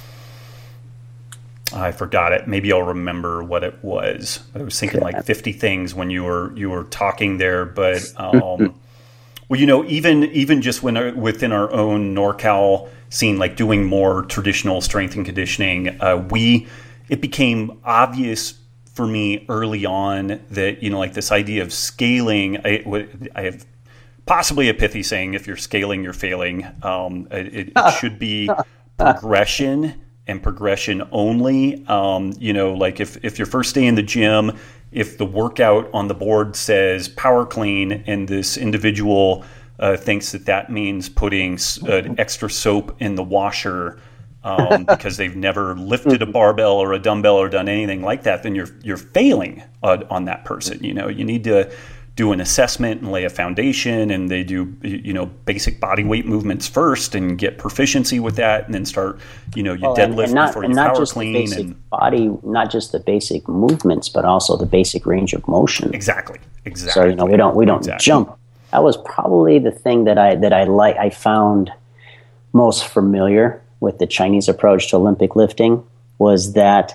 I forgot it. Maybe I'll remember what it was. I was thinking like fifty things when you were, you were talking there, but, um, well, you know, even, even just when within our own NorCal scene, like doing more traditional strength and conditioning, uh, we, it became obvious for me early on that, you know, like this idea of scaling, I, I have possibly a pithy saying, if you're scaling, you're failing. Um, it, it should be progression and progression only. Um, you know, like if, if your first day in the gym, if the workout on the board says power clean and this individual uh, thinks that that means putting uh, extra soap in the washer, um, because they've never lifted a barbell or a dumbbell or done anything like that, then you're you're failing uh, on that person. You know, you need to do an assessment and lay a foundation, and they do, you know, basic body weight movements first and get proficiency with that, and then start, you know, you well, deadlift and not, before you and not power just clean. The basic and body, not just the basic movements, but also the basic range of motion. Exactly, exactly. So, you know, we don't we don't exactly. jump. That was probably the thing that I that I like I found most familiar with the Chinese approach to Olympic lifting, was that,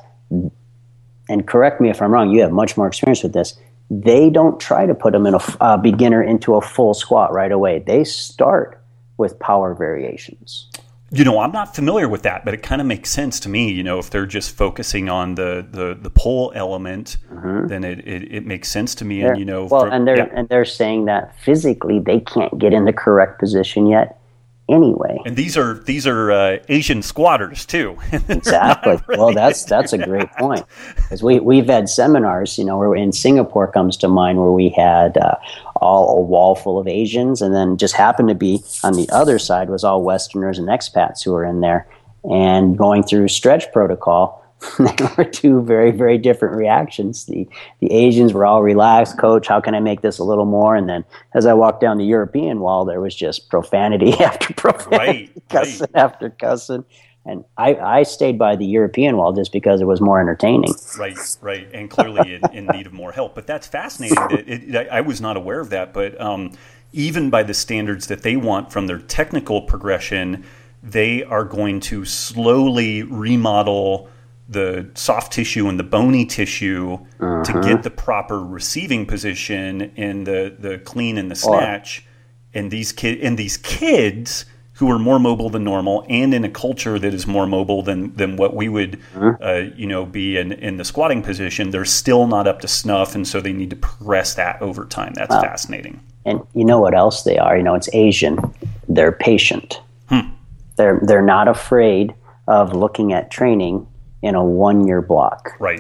and correct me if I'm wrong, you have much more experience with this, they don't try to put them in a uh, beginner into a full squat right away. They start with power variations. You know, I'm not familiar with that, but it kind of makes sense to me. You know, if they're just focusing on the, the, the pull element, mm-hmm. then it, it, it makes sense to me. They're, and you know, well, for, and they're yeah. and they're saying that physically they can't get in the correct position yet. Anyway, and these are these are uh, Asian squatters too. Exactly. Really well, that's that's a great point, because we we've had seminars, you know, where in Singapore comes to mind, where we had uh, all a wall full of Asians, and then just happened to be on the other side was all Westerners and expats who were in there, and going through stretch protocol. There were two very, very different reactions. The the Asians were all relaxed, coach, how can I make this a little more? And then as I walked down the European wall, there was just profanity after profanity, right, cussing right. after cussing. And I, I stayed by the European wall just because it was more entertaining. Right, right, and clearly in, in need of more help. But that's fascinating. That it, it, I was not aware of that. But um, even by the standards that they want from their technical progression, they are going to slowly remodel the soft tissue and the bony tissue uh-huh. to get the proper receiving position in the, the clean and the snatch. Oh. And these kid and these kids who are more mobile than normal, and in a culture that is more mobile than, than what we would, mm-hmm. uh, you know, be in, in the squatting position, they're still not up to snuff, and so they need to progress that over time. That's wow. fascinating. And you know what else they are? You know, it's Asian. They're patient. Hmm. They're they're not afraid of looking at training in a one-year block. Right.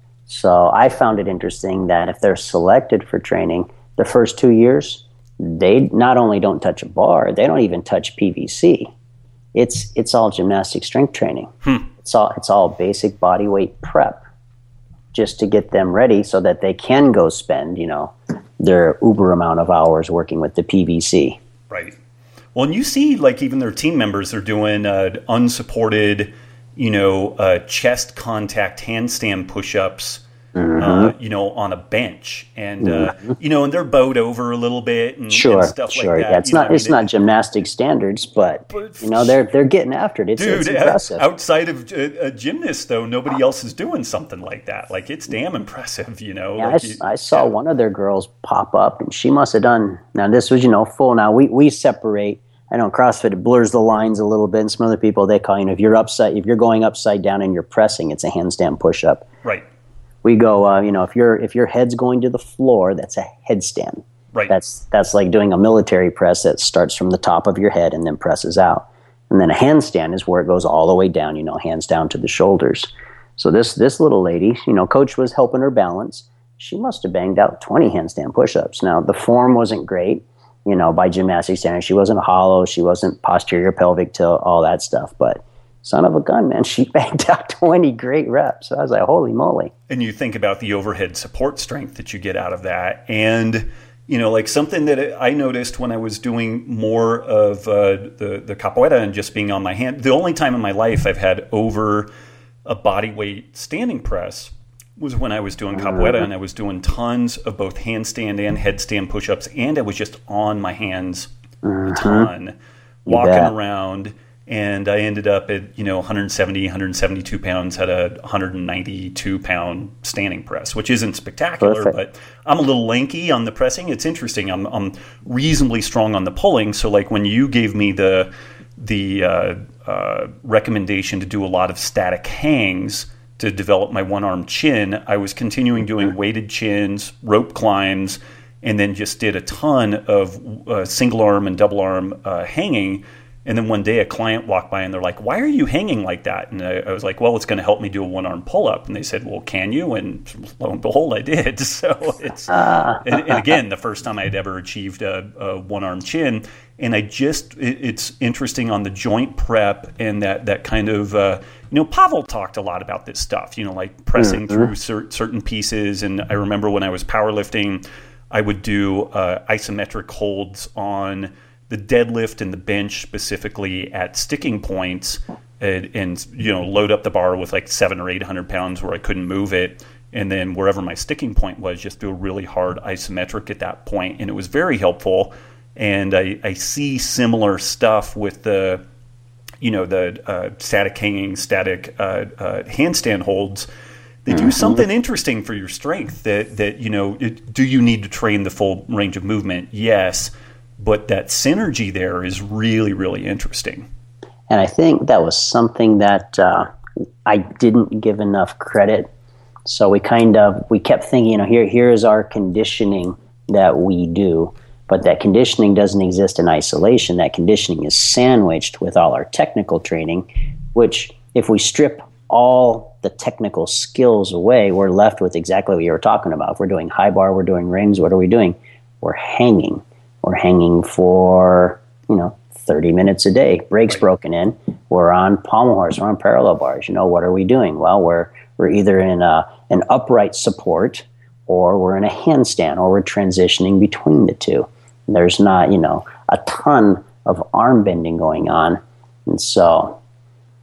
So I found it interesting that if they're selected for training, the first two years, they not only don't touch a bar, they don't even touch P V C. It's it's all gymnastic strength training. Hmm. It's all it's all basic body weight prep, just to get them ready so that they can go spend, you know, their uber amount of hours working with the P V C. Right. Well, and you see, like even their team members are doing uh, unsupported, you know, uh, chest contact handstand push-ups. Mm-hmm. Uh, you know, on a bench, and mm-hmm. uh, you know, and they're bowed over a little bit, and, sure, and stuff sure. like that. Yeah, it's you not, know, it's I mean, not it, gymnastic standards, but, but you know, they're they're getting after it. It's, dude, it's impressive. Outside of a, a gymnast, though, nobody else is doing something like that. Like it's damn impressive, you know. Yeah, like I, you, I saw yeah. one of their girls pop up, and she must have done. Now this was, you know, full. Now we we separate. I know CrossFit, it blurs the lines a little bit, and some other people, they call, you know, if you're upside, if you're going upside down and you're pressing, it's a handstand push-up. Right. We go, uh, you know, if your if your head's going to the floor, that's a headstand. Right. That's that's like doing a military press that starts from the top of your head and then presses out. And then a handstand is where it goes all the way down, you know, hands down to the shoulders. So this this little lady, you know, coach was helping her balance. She must have banged out twenty handstand push-ups. Now, the form wasn't great, you know, by gymnastic standards. She wasn't hollow. She wasn't posterior pelvic tilt, all that stuff. But son of a gun, man, she banged out twenty great reps. So I was like, holy moly. And you think about the overhead support strength that you get out of that. And, you know, like something that I noticed when I was doing more of uh, the, the capoeira and just being on my hand, the only time in my life I've had over a body weight standing press was when I was doing capoeira, mm-hmm. and I was doing tons of both handstand and headstand push-ups, and I was just on my hands mm-hmm. a ton, walking around. And I ended up at, you know, one seventy, one seventy-two pounds, had a one ninety-two pound standing press, which isn't spectacular, Perfect. But I'm a little lanky on the pressing. It's interesting. I'm, I'm reasonably strong on the pulling. So like when you gave me the, the uh, uh, recommendation to do a lot of static hangs to develop my one arm chin, I was continuing doing weighted chins, rope climbs, and then just did a ton of uh, single arm and double arm uh, hanging. And then one day a client walked by and they're like, why are you hanging like that? And I, I was like, well, it's going to help me do a one-arm pull-up. And they said, well, can you? And lo and behold, I did. So it's, uh. and, and again, the first time I had ever achieved a, a one-arm chin. And I just, it, it's interesting on the joint prep and that, that kind of, uh, you know, Pavel talked a lot about this stuff, you know, like pressing mm-hmm. through cer- certain pieces. And I remember when I was powerlifting, I would do uh, isometric holds on the deadlift and the bench specifically at sticking points, and, and you know, load up the bar with like seven or eight hundred pounds where I couldn't move it, and then wherever my sticking point was, just do a really hard isometric at that point, and it was very helpful. And I, I see similar stuff with the, you know, the uh, static hanging, static uh, uh, handstand holds. They do something interesting for your strength. That that you know, it, do you need to train the full range of movement? Yes. But that synergy there is really, really interesting. And I think that was something that uh, I didn't give enough credit. So we kind of, we kept thinking, you know, here, here is our conditioning that we do. But that conditioning doesn't exist in isolation. That conditioning is sandwiched with all our technical training, which if we strip all the technical skills away, we're left with exactly what you were talking about. If we're doing high bar, we're doing rings, what are we doing? We're hanging. We're hanging for, you know, thirty minutes a day. Breaks right. broken in. We're on pommel horse. We're on parallel bars. You know, what are we doing? Well, we're we're either in a, an upright support, or we're in a handstand, or we're transitioning between the two. There's not, you know, a ton of arm bending going on. And so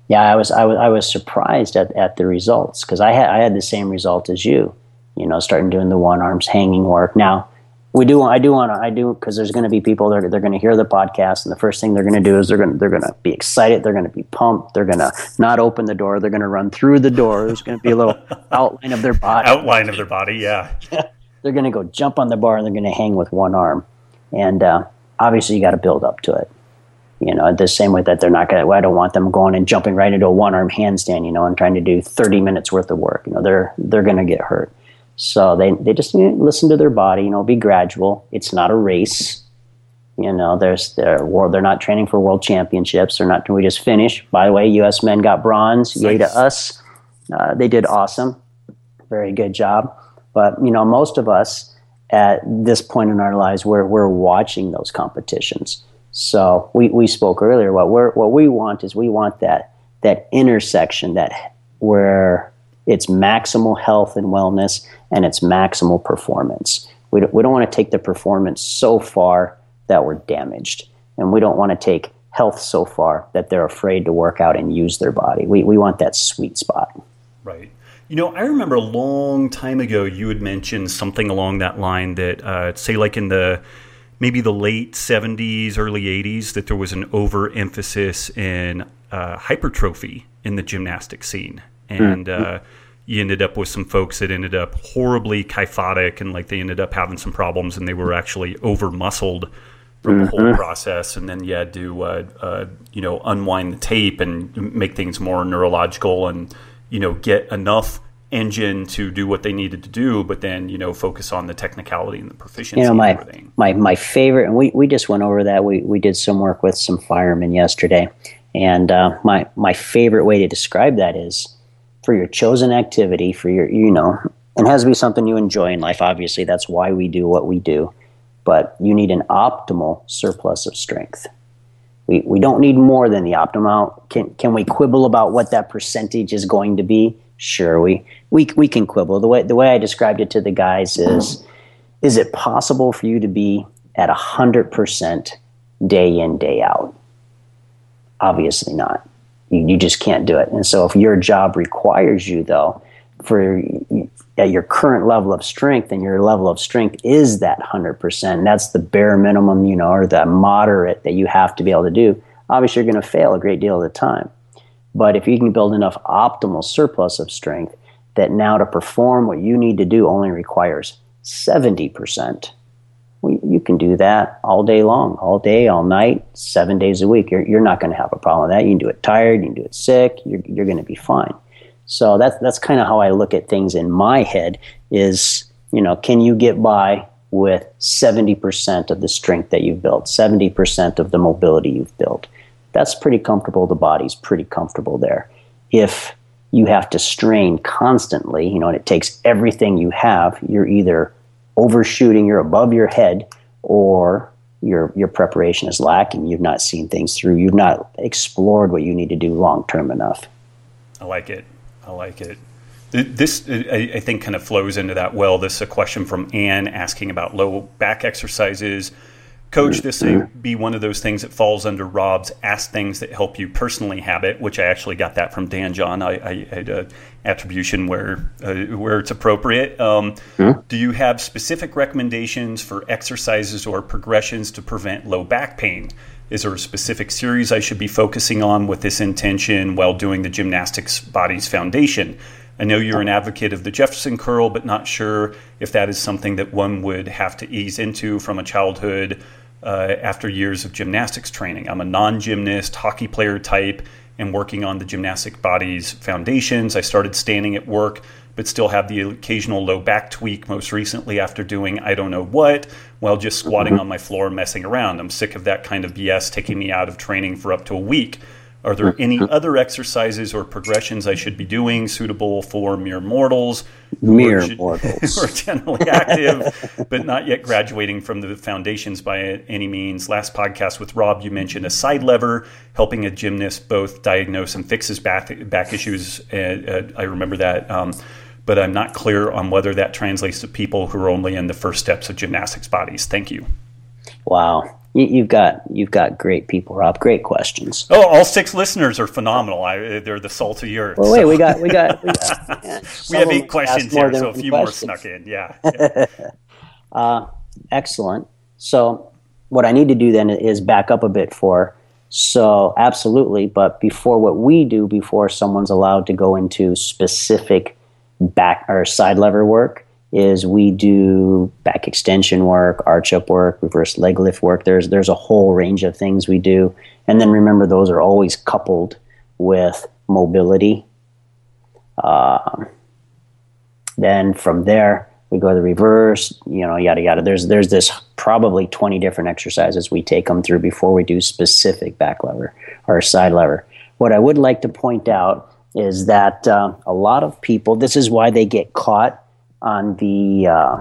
Yeah, I was I was I was surprised at, at the results because I had I had the same result as you, you know, starting doing the one arms hanging work. Now, we do I do want to I do because there's going to be people that are, they're going to hear the podcast, and the first thing they're going to do is they're going they're going to be excited, they're going to be pumped, they're going to not open the door, they're going to run through the door. There's going to be a little outline of their body. Outline of their body, yeah. yeah. They're going to go jump on the bar and they're going to hang with one arm, and uh, obviously you got to build up to it. You know, the same way that they're not going to, I don't want them going and jumping right into a one-arm handstand, you know, and trying to do thirty minutes worth of work. You know, they're they're going to get hurt. So they, they just need to listen to their body, you know, be gradual. It's not a race. You know, there's they're, they're not training for world championships. They're not, we just finished. By the way, U S men got bronze. Yay to us. Uh, they did awesome. Very good job. But, you know, most of us at this point in our lives, we're, we're watching those competitions. So we, we spoke earlier. What we're what we want is we want that that intersection that where it's maximal health and wellness and it's maximal performance. We don't, we don't want to take the performance so far that we're damaged, and we don't want to take health so far that they're afraid to work out and use their body. We we want that sweet spot. Right. You know, I remember a long time ago you had mentioned something along that line that uh, say like in the maybe the late seventies, early eighties, that there was an overemphasis in uh, hypertrophy in the gymnastic scene. And uh, you ended up with some folks that ended up horribly kyphotic and like they ended up having some problems and they were actually over-muscled from the whole process. And then you had to, uh, uh, you know, unwind the tape and make things more neurological and, you know, get enough engine to do what they needed to do, but then, you know, focus on the technicality and the proficiency. You know, my, and everything. my my favorite, and we, we just went over that. We we did some work with some firemen yesterday, and uh, my my favorite way to describe that is for your chosen activity, for your, you know, it has to be something you enjoy in life. Obviously, that's why we do what we do, but you need an optimal surplus of strength. We we don't need more than the optimal. Can can we quibble about what that percentage is going to be? Sure, we, we we can quibble. The way the way I described it to the guys is, is it possible for you to be at one hundred percent day in, day out? Obviously not. You, you just can't do it. And so if your job requires you, though, for at your current level of strength, and your level of strength is that one hundred percent, that's the bare minimum, you know, or the moderate that you have to be able to do, obviously you're going to fail a great deal of the time. But if you can build enough optimal surplus of strength that now to perform what you need to do only requires seventy percent, well, you can do that all day long, all day, all night, seven days a week. You're, you're not going to have a problem with that. You can do it tired, you can do it sick, you're, you're going to be fine. So that's, that's kind of how I look at things in my head is, you know, can you get by with seventy percent of the strength that you've built, seventy percent of the mobility you've built? That's pretty comfortable. The body's pretty comfortable there. If you have to strain constantly, you know, and it takes everything you have, you're either overshooting, you're above your head, or your your preparation is lacking. You've not seen things through. You've not explored what you need to do long term enough. I like it. I like it. This, I think, kind of flows into that well. This is a question from Ann asking about low back exercises. Coach, this may be one of those things that falls under Rob's ask things that help you personally habit, which I actually got that from Dan John. I, I had an attribution where uh, where it's appropriate. Um, mm-hmm. Do you have specific recommendations for exercises or progressions to prevent low back pain? Is there a specific series I should be focusing on with this intention while doing the gymnastics body's foundation? I know you're an advocate of the Jefferson curl, but not sure if that is something that one would have to ease into from a childhood uh, after years of gymnastics training. I'm a non-gymnast, hockey player type, and working on the gymnastic body's foundations. I started standing at work, but still have the occasional low back tweak, most recently after doing I don't know what, while just squatting on my floor and messing around. I'm sick of that kind of B S taking me out of training for up to a week. Are there any other exercises or progressions I should be doing suitable for mere mortals? Mere who are, mortals. Who are generally active, but not yet graduating from the foundations by any means. Last podcast with Rob, you mentioned a side lever, helping a gymnast both diagnose and fix his back, back issues. Uh, uh, I remember that. Um, but I'm not clear on whether that translates to people who are only in the first steps of gymnastics bodies. Thank you. Wow. You, you've got you've got great people, Rob. Great questions. Oh, all six listeners are phenomenal. I, they're the salt of the earth. Well, wait, so. we got we got we, got, yeah, we have eight questions here, so a few questions. more snuck in. Yeah. yeah. uh, excellent. So, what I need to do then is back up a bit for. So, absolutely. But before what we do, before someone's allowed to go into specific back or side lever work, is we do back extension work, arch up work, reverse leg lift work. There's there's a whole range of things we do. And then remember, those are always coupled with mobility. Um, then from there, we go to the reverse, you know, yada, yada. There's, there's this probably twenty different exercises we take them through before we do specific back lever or side lever. What I would like to point out is that uh, a lot of people, this is why they get caught on the, uh,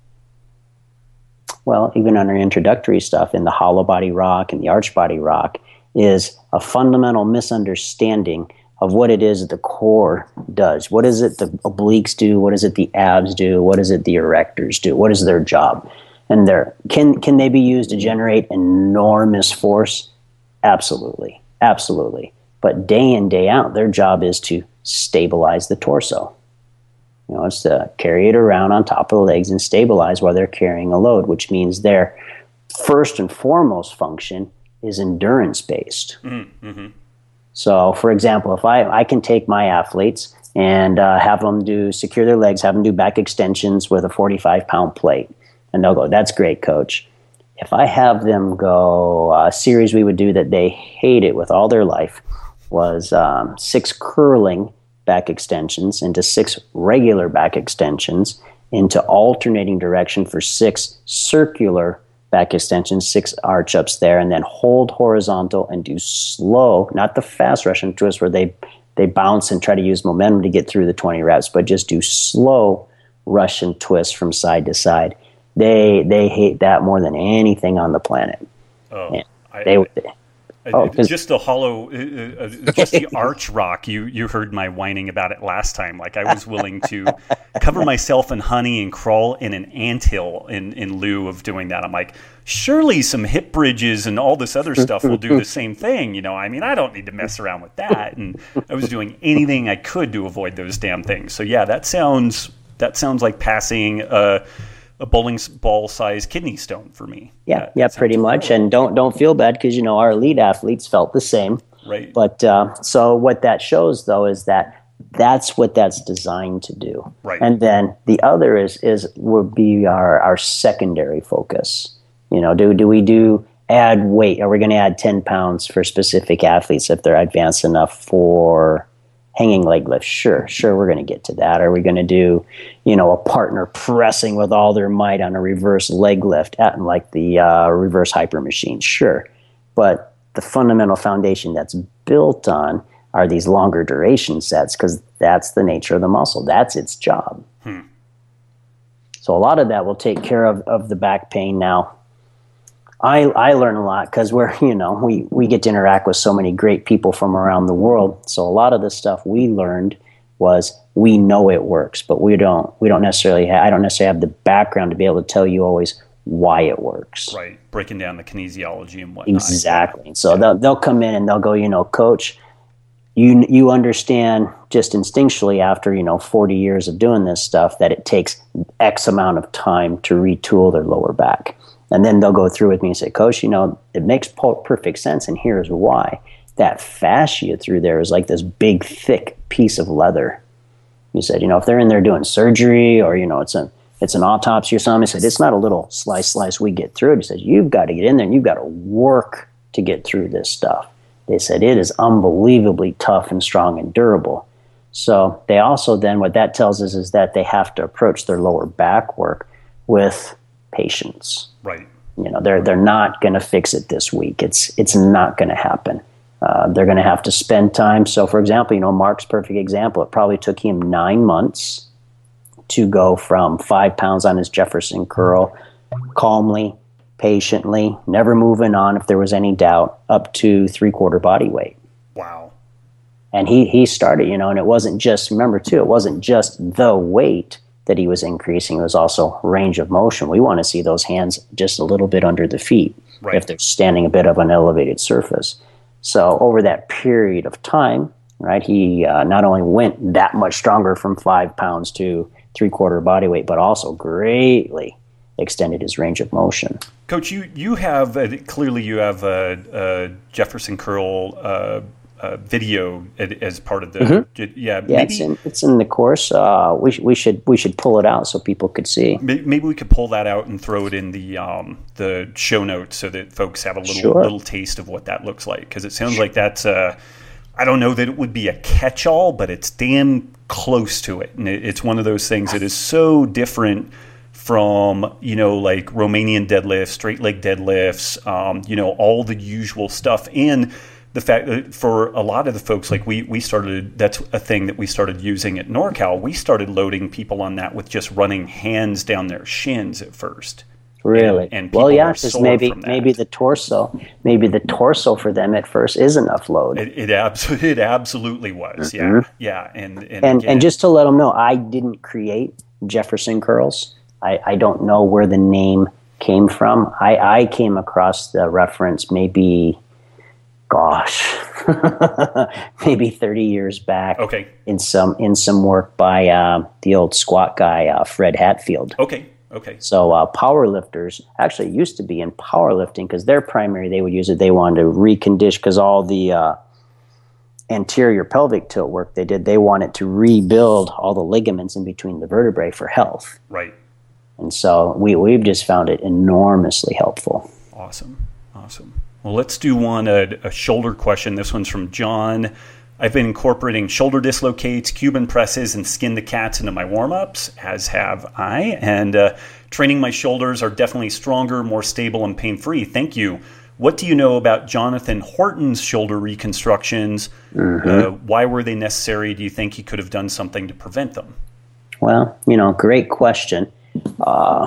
well, even on our introductory stuff in the hollow body rock and the arch body rock, is a fundamental misunderstanding of what it is the core does. What is it the obliques do? What is it the abs do? What is it the erectors do? What is their job? And they're, can can they be used to generate enormous force? Absolutely. Absolutely. But day in, day out, their job is to stabilize the torso. You know, it's to carry it around on top of the legs and stabilize while they're carrying a load, which means their first and foremost function is endurance-based. Mm-hmm. So, for example, if I, I can take my athletes and uh, have them do, secure their legs, have them do back extensions with a forty-five pound plate, and they'll go, that's great, coach. If I have them go, a series we would do that they hated with all their life was um, six curling back extensions into six regular back extensions into alternating direction for six circular back extensions, six arch ups there, and then hold horizontal and do slow, not the fast Russian twist where they, they bounce and try to use momentum to get through the twenty reps, but just do slow Russian twists from side to side. They they hate that more than anything on the planet. Oh, I, they, I, Oh, just the hollow, uh, uh, just the arch rock. You you heard my whining about it last time. Like I was willing to cover myself in honey and crawl in an anthill in, in lieu of doing that. I'm like, surely some hip bridges and all this other stuff will do the same thing. You know, I mean, I don't need to mess around with that. And I was doing anything I could to avoid those damn things. So yeah, that sounds that sounds like passing a, a bowling ball sized kidney stone for me. Yeah, that, yeah, that pretty much. And don't don't feel bad because you know our elite athletes felt the same. Right. But uh, so what that shows though is that that's what that's designed to do. Right. And then the other is is would be our our secondary focus. You know, do do we do add weight? Are we going to add ten pounds for specific athletes if they're advanced enough for hanging leg lift? Sure, sure, we're going to get to that. Are we going to do, you know, a partner pressing with all their might on a reverse leg lift, at, like the uh, reverse hyper machine? Sure. But the fundamental foundation that's built on are these longer duration sets because that's the nature of the muscle. That's its job. Hmm. So a lot of that will take care of, of the back pain. Now, I I learn a lot because we're, you know, we, we get to interact with so many great people from around the world. So a lot of the stuff we learned was we know it works, but we don't we don't necessarily have, I don't necessarily have the background to be able to tell you always why it works. Right, breaking down the kinesiology and whatnot. Exactly. So yeah. they'll they'll come in and they'll go, you know, coach, you you understand just instinctually after, you know, forty years of doing this stuff that it takes X amount of time to retool their lower back. And then they'll go through with me and say, Coach, you know, it makes perfect sense, and here's why. That fascia through there is like this big, thick piece of leather. You said, you know, if they're in there doing surgery or, you know, it's a it's an autopsy or something, he said, it's not a little slice, slice, we get through it. He said, you've got to get in there and you've got to work to get through this stuff. They said, it is unbelievably tough and strong and durable. So they also then, what that tells us is that they have to approach their lower back work with patience. Right. You know, they're they're not going to fix it this week. It's it's not going to happen. Uh, they're going to have to spend time. So, for example, you know, Mark's perfect example. It probably took him nine months to go from five pounds on his Jefferson curl, calmly, patiently, never moving on if there was any doubt, up to three quarter body weight. Wow. And he he started, you know, and it wasn't just, remember too, it wasn't just the weight that he was increasing. It was also range of motion. We want to see those hands just a little bit under the feet. right. if they're standing a bit of an elevated surface. So over that period of time, right, he uh, not only went that much stronger from five pounds to three-quarter body weight, but also greatly extended his range of motion. Coach, you you have uh, clearly you have a, a Jefferson Curl uh, uh, video as part of the mm-hmm. yeah yeah maybe, it's in it's in the course. Uh, we sh- we should we should pull it out so people could see. Maybe we could pull that out and throw it in the um, the show notes so that folks have a little Sure. little taste of what that looks like, because it sounds like that's uh, I don't know that it would be a catch-all, but it's damn close to it, and it, it's one of those things that is so different from, you know, like Romanian deadlifts, straight leg deadlifts, um, you know, all the usual stuff. And the fact that for a lot of the folks, like we, we started, that's a thing that we started using at NorCal. We started loading people on that with just running hands down their shins at first. Really? And, and well, yeah, because maybe maybe the torso, maybe the torso for them at first is enough load. It it, abso- it absolutely was, mm-hmm. yeah, yeah, and and and, again, and just to let them know, I didn't create Jefferson curls. I, I don't know where the name came from. I, I came across the reference maybe, gosh, maybe thirty years back. Okay. In some in some work by uh, the old squat guy uh, Fred Hatfield. Okay. Okay. So uh, power lifters actually used to be in powerlifting because their primary they would use it. They wanted to recondition because all the uh, anterior pelvic tilt work they did, they wanted to rebuild all the ligaments in between the vertebrae for health. Right. And so we, we've just found it enormously helpful. Awesome. Awesome. Well, let's do one, a, a shoulder question. This one's from John. I've been incorporating shoulder dislocates, Cuban presses, and skin to cats into my warm-ups, as have I. And uh, training my shoulders are definitely stronger, more stable, and pain-free. Thank you. What do you know about Jonathan Horton's shoulder reconstructions? Mm-hmm. Uh, why were they necessary? Do you think he could have done something to prevent them? Well, you know, great question. Uh,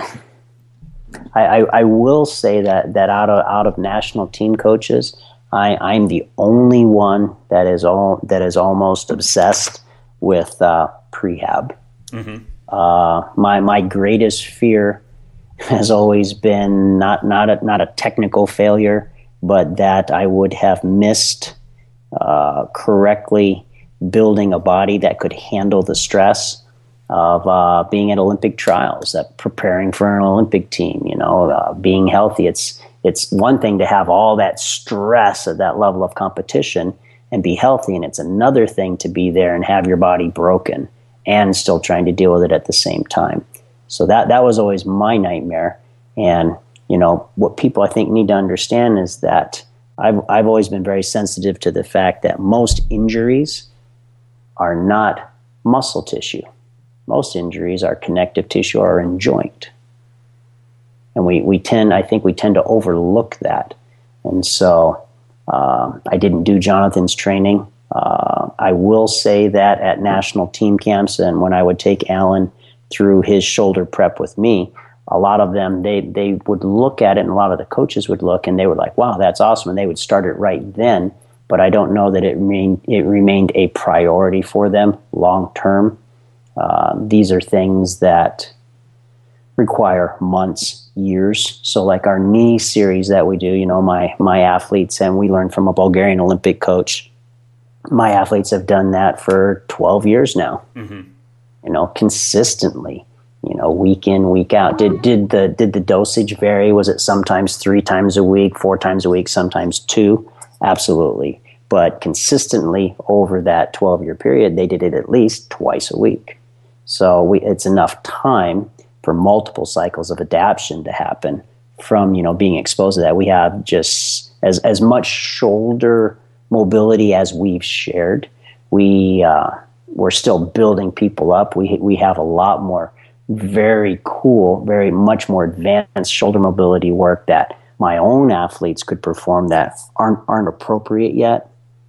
I, I, I will say that, that out of out of national team coaches, I, I'm the only one that is all that is almost obsessed with uh, prehab. Mm-hmm. Uh, my my greatest fear has always been not not a, not a technical failure, but that I would have missed uh, correctly building a body that could handle the stress of uh, being at Olympic trials, that preparing for an Olympic team, you know, uh, being healthy. It's it's one thing to have all that stress at that level of competition and be healthy, and it's another thing to be there and have your body broken and still trying to deal with it at the same time. So that that was always my nightmare. And, you know, what people I think need to understand is that I've I've always been very sensitive to the fact that most injuries are not muscle tissue. Most injuries are connective tissue or in joint. And we, we tend, I think we tend to overlook that. And so uh, I didn't do Jonathan's training. Uh, I will say that at national team camps and when I would take Alan through his shoulder prep with me, a lot of them, they, they would look at it, and a lot of the coaches would look and they were like, wow, that's awesome. And they would start it right then. But I don't know that it remained, it remained a priority for them long term. Uh, these are things that require months, years. So like our knee series that we do, you know, my my athletes, and we learned from a Bulgarian Olympic coach, my athletes have done that for twelve years now, mm-hmm. you know, consistently, you know, week in, week out. Did did the did the dosage vary? Was it sometimes three times a week, four times a week, sometimes two? Absolutely. But consistently over that twelve-year period, they did it at least twice a week. So we, it's enough time for multiple cycles of adaptation to happen from, you know, being exposed to that. We have just as as much shoulder mobility as we've shared. We uh, we're still building people up. We we have a lot more very cool, very much more advanced shoulder mobility work that my own athletes could perform that aren't aren't appropriate yet.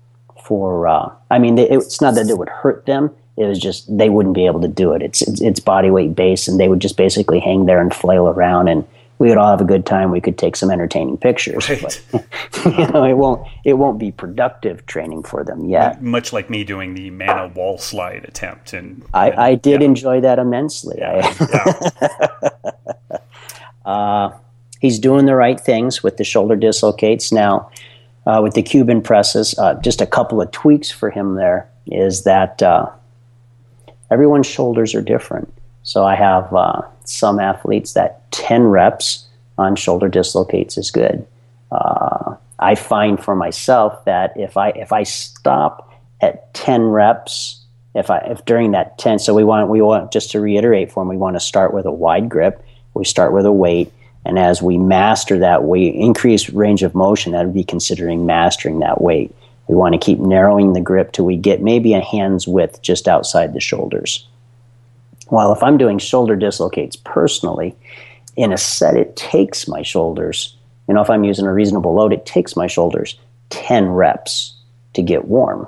For uh, I mean, they, it's not that it would hurt them. It was just they wouldn't be able to do it. It's, it's it's body weight based, and they would just basically hang there and flail around, and we would all have a good time. We could take some entertaining pictures. Right. But, you know, it won't it won't be productive training for them yet. Much like me doing the Mana wall slide attempt, and, I, and I did yeah. enjoy that immensely. Yeah. I, yeah. uh, he's doing the right things with the shoulder dislocates. Now, uh, with the Cuban presses, uh, just a couple of tweaks for him there is that uh, everyone's shoulders are different. So I have uh, some athletes that ten reps on shoulder dislocates is good. Uh, I find for myself that if I if I stop at ten reps, if I if during that ten, so we want we want just to reiterate for them, we want to start with a wide grip. We start with a weight, and as we master that weight, increase range of motion, that would be considering mastering that weight. We want to keep narrowing the grip till we get maybe a hand's width just outside the shoulders. While if I'm doing shoulder dislocates personally, in a set it takes my shoulders, you know, if I'm using a reasonable load, it takes my shoulders ten reps to get warm.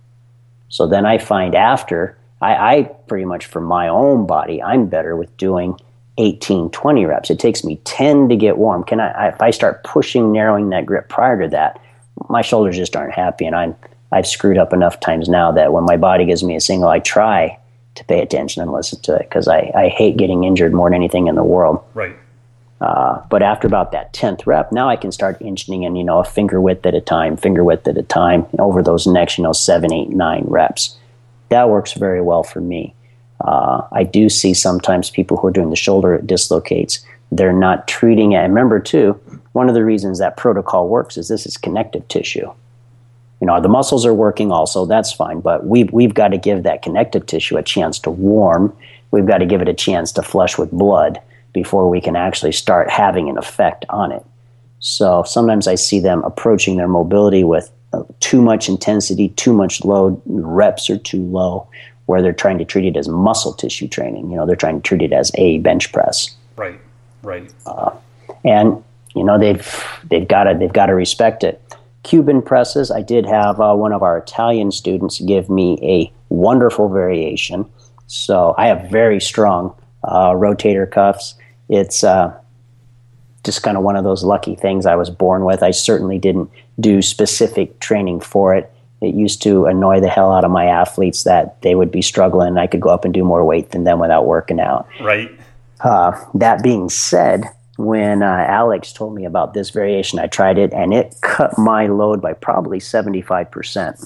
So then I find after, I, I pretty much for my own body, I'm better with doing eighteen, twenty reps. It takes me ten to get warm. Can I, I if I start pushing, narrowing that grip prior to that, my shoulders just aren't happy, and I'm I've screwed up enough times now that when my body gives me a signal, I try to pay attention and listen to it, because I, I hate getting injured more than anything in the world. Right. Uh, but after about that tenth rep, now I can start inching in, you know, a finger width at a time, finger width at a time over those next, you know, seven, eight, nine reps. That works very well for me. Uh, I do see sometimes people who are doing the shoulder dislocates, they're not treating it. And remember, too, one of the reasons that protocol works is this is connective tissue. You know, the muscles are working also, that's fine, but we've, we've got to give that connective tissue a chance to warm. We've got to give it a chance to flush with blood before we can actually start having an effect on it. So sometimes I see them approaching their mobility with uh, too much intensity, too much load, reps are too low, where they're trying to treat it as muscle tissue training. You know, they're trying to treat it as a bench press. Right, right. Uh, and, you know, they've they've got to they've got to respect it. Cuban presses, I did have uh, one of our Italian students give me a wonderful variation. So I have very strong uh, rotator cuffs. It's uh, just kind of one of those lucky things I was born with. I certainly didn't do specific training for it. It used to annoy the hell out of my athletes that they would be struggling and I could go up and do more weight than them without working out. Right. Uh, that being said, when uh, Alex told me about this variation, I tried it, and it cut my load by probably seventy-five percent.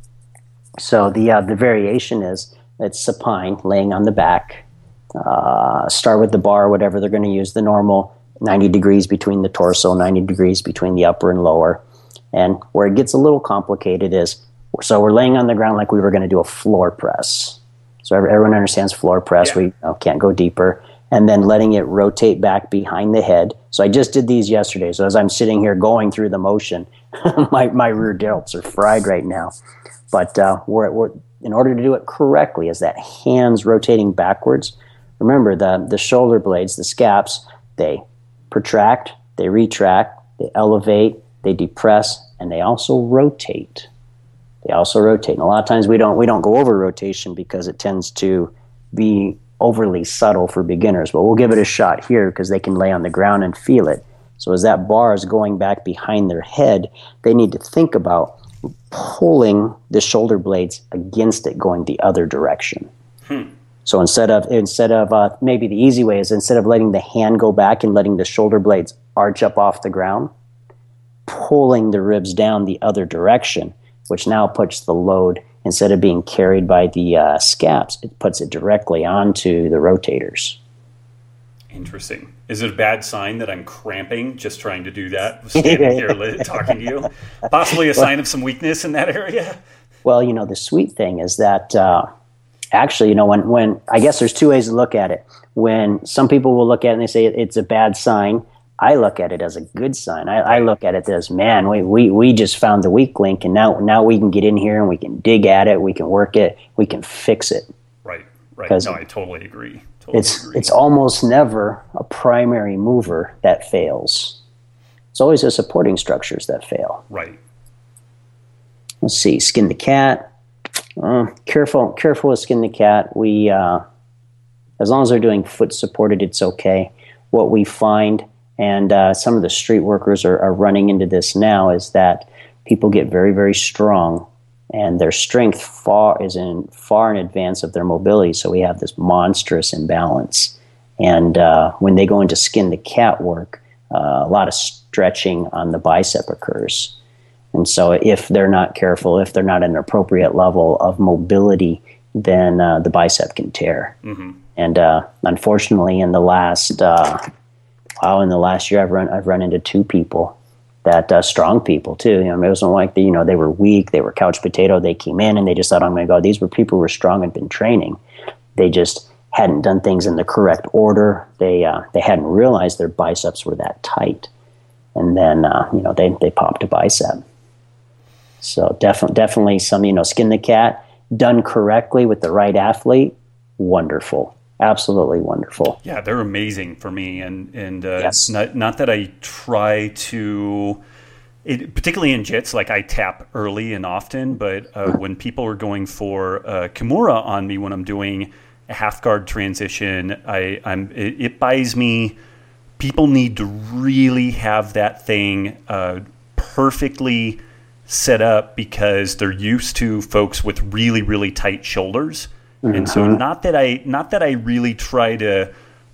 So the uh, the variation is, it's supine, laying on the back. Uh, start with the bar, whatever they're going to use, the normal ninety degrees between the torso, ninety degrees between the upper and lower. And where it gets a little complicated is, so we're laying on the ground like we were going to do a floor press. So everyone understands floor press. Yeah. We you know, can't go deeper. And then letting it rotate back behind the head. So I just did these yesterday. So as I'm sitting here going through the motion, my, my rear delts are fried right now. But uh, we're, we're, in order to do it correctly, is that hands rotating backwards. Remember, the, the shoulder blades, the scaps, they protract, they retract, they elevate, they depress, and they also rotate. They also rotate. And a lot of times we don't we don't go over rotation because it tends to be overly subtle for beginners, but we'll give it a shot here because they can lay on the ground and feel it. So as that bar is going back behind their head, they need to think about pulling the shoulder blades against it going the other direction. Hmm. So instead of instead of uh, maybe the easy way is instead of letting the hand go back and letting the shoulder blades arch up off the ground, pulling the ribs down the other direction, which now puts the load, instead of being carried by the uh, scaps, it puts it directly onto the rotators. Interesting. Is it a bad sign that I'm cramping just trying to do that, standing here talking to you? Possibly a sign of some weakness in that area? Well, you know, the sweet thing is that uh, actually, you know, when, when I guess there's two ways to look at it. When some people will look at it and they say it's a bad sign, I look at it as a good sign. I, I look at it as, man, we, we we just found the weak link, and now now we can get in here and we can dig at it, we can work it, we can fix it. Right, right. No, I totally agree. Totally it's agree. It's almost never a primary mover that fails. It's always the supporting structures that fail. Right. Let's see, skin the cat. Uh, careful, careful with skin the cat. We, uh, as long as they're doing foot supported, it's okay. What we find, and uh, some of the street workers are, are running into this now, is that people get very, very strong, and their strength far is in far in advance of their mobility. So we have this monstrous imbalance. And uh, when they go into skin the cat work, uh, a lot of stretching on the bicep occurs. And so if they're not careful, if they're not at an appropriate level of mobility, then uh, the bicep can tear. Mm-hmm. And uh, unfortunately, in the last uh, wow, in the last year, I've run I've run into two people that uh, strong people too. You know, it wasn't like the, you know they were weak, they were couch potato. They came in and they just thought, I'm going to go. These were people who were strong and been training. They just hadn't done things in the correct order. They uh, they hadn't realized their biceps were that tight, and then uh, you know they they popped a bicep. So definitely definitely some you know skin the cat done correctly with the right athlete. Wonderful. Absolutely wonderful. Yeah, they're amazing for me, and and uh, yes. not not that I try to, it, particularly in jits, like I tap early and often, but uh, when people are going for uh, Kimura on me when I'm doing a half guard transition, I I'm it, it buys me. People need to really have that thing uh, perfectly set up because they're used to folks with really really tight shoulders. And so not that I not that I really try to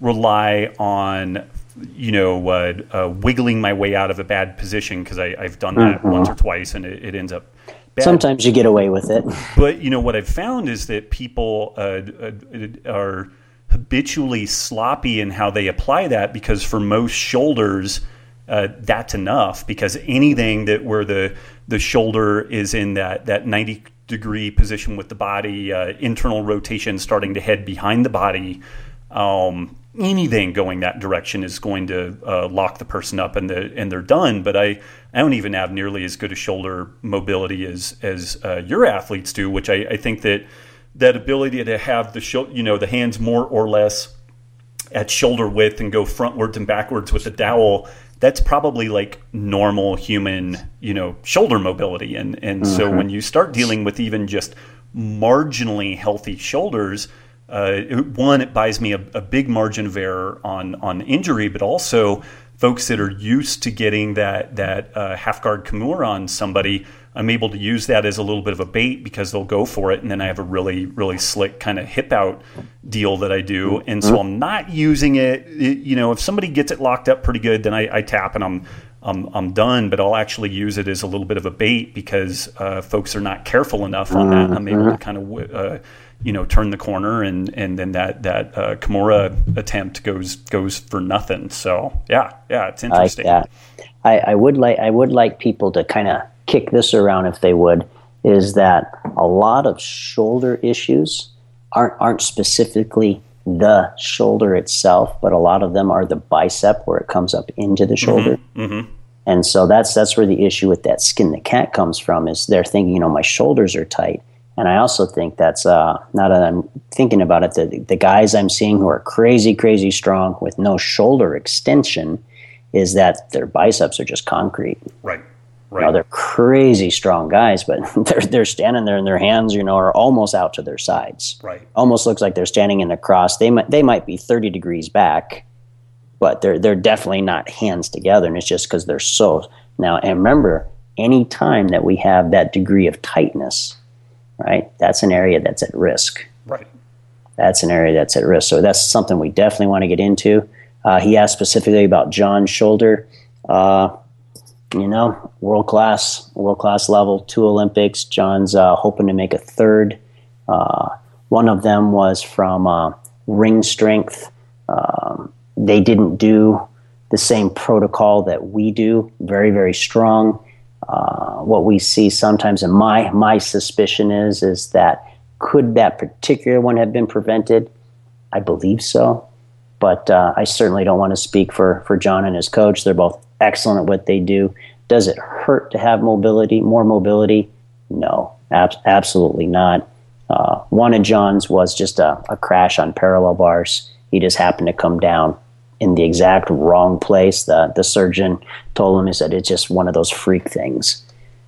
rely on, you know, uh, uh, wiggling my way out of a bad position, because I've done that mm-hmm. once or twice and it, it ends up bad. Sometimes you get away with it. But, you know, what I've found is that people uh, uh, are habitually sloppy in how they apply that, because for most shoulders, uh, that's enough, because anything that where the, the shoulder is in that, that ninety degree position with the body, uh, internal rotation starting to head behind the body, um, anything going that direction is going to uh, lock the person up and the and they're done. But I, I don't even have nearly as good a shoulder mobility as as uh, your athletes do, which I, I think that that ability to have the sho- you know the hands more or less at shoulder width and go frontwards and backwards with the dowel, that's probably like normal human, you know, shoulder mobility. And and mm-hmm. so when you start dealing with even just marginally healthy shoulders, uh, one, it buys me a, a big margin of error on on injury, but also folks that are used to getting that that uh, half guard Kimura on somebody, I'm able to use that as a little bit of a bait, because they'll go for it, and then I have a really, really slick kind of hip out deal that I do. And so I'm not using it, it you know, if somebody gets it locked up pretty good, then I, I tap and I'm, I'm I'm done, but I'll actually use it as a little bit of a bait, because uh, folks are not careful enough on that. I'm able to kind of, uh, you know, turn the corner, and, and then that, that uh, Kimura attempt goes goes for nothing. So yeah, yeah, it's interesting. I like that. I, I would like I would like people to kind of kick this around, if they would, is that a lot of shoulder issues aren't aren't specifically the shoulder itself, but a lot of them are the bicep, where it comes up into the shoulder. Mm-hmm. Mm-hmm. And so that's that's where the issue with that skin the cat comes from, is they're thinking, you know, my shoulders are tight. And I also think that's, uh, now that I'm thinking about it, the, the guys I'm seeing who are crazy, crazy strong with no shoulder extension, is that their biceps are just concrete. Right. Right. You know, they're crazy strong guys, but they're they're standing there and their hands, you know, are almost out to their sides. Right. Almost looks like they're standing in a cross. They might they might be thirty degrees back, but they're they're definitely not hands together, and it's just because they're so now. And remember, any time that we have that degree of tightness, right, that's an area that's at risk. Right. That's an area that's at risk. So that's something we definitely want to get into. Uh, he asked specifically about John's shoulder. Uh, You know, world class, world class level, two Olympics. John's uh, hoping to make a third. Uh, one of them was from uh, ring strength. Um, they didn't do the same protocol that we do. Very, very strong. Uh, what we see sometimes, and my my suspicion is, is that could that particular one have been prevented? I believe so, but uh, I certainly don't want to speak for for John and his coach. They're both excellent at what they do. Does it hurt to have mobility, more mobility? No, ab- absolutely not. Uh, one of John's was just a, a crash on parallel bars. He just happened to come down in the exact wrong place. The the surgeon told him, he said, it's just one of those freak things.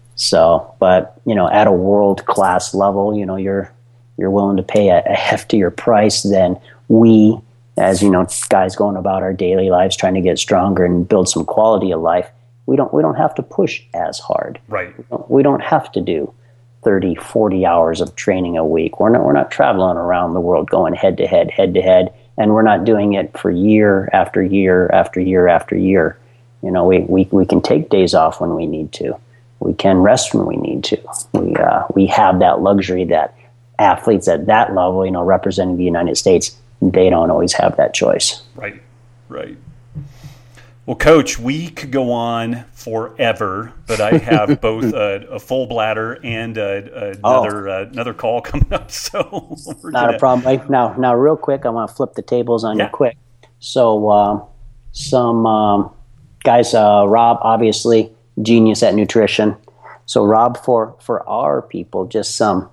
So, but, you know, at a world-class level, you know, you're you're willing to pay a, a heftier price than we, as, you know, guys going about our daily lives trying to get stronger and build some quality of life. We don't we don't have to push as hard. Right. We don't, we don't have to do thirty, forty hours of training a week. We're not we're not traveling around the world going head to head, head to head, and we're not doing it for year after year after year after year. You know, we, we, we can take days off when we need to. We can rest when we need to. We uh, we have that luxury that athletes at that level, you know, representing the United States, they don't always have that choice. Right, right. Well, Coach, we could go on forever, but I have both a, a full bladder and a, a another oh. uh, another call coming up. So we're not gonna... a problem. Like, now, now, real quick, I want to flip the tables on yeah. you quick. So, uh, some um, guys, uh, Rob, obviously genius at nutrition. So, Rob, for for our people, just some.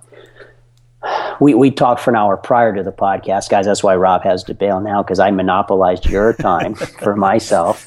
We we talked for an hour prior to the podcast, guys. That's why Rob has to bail now, because I monopolized your time for myself.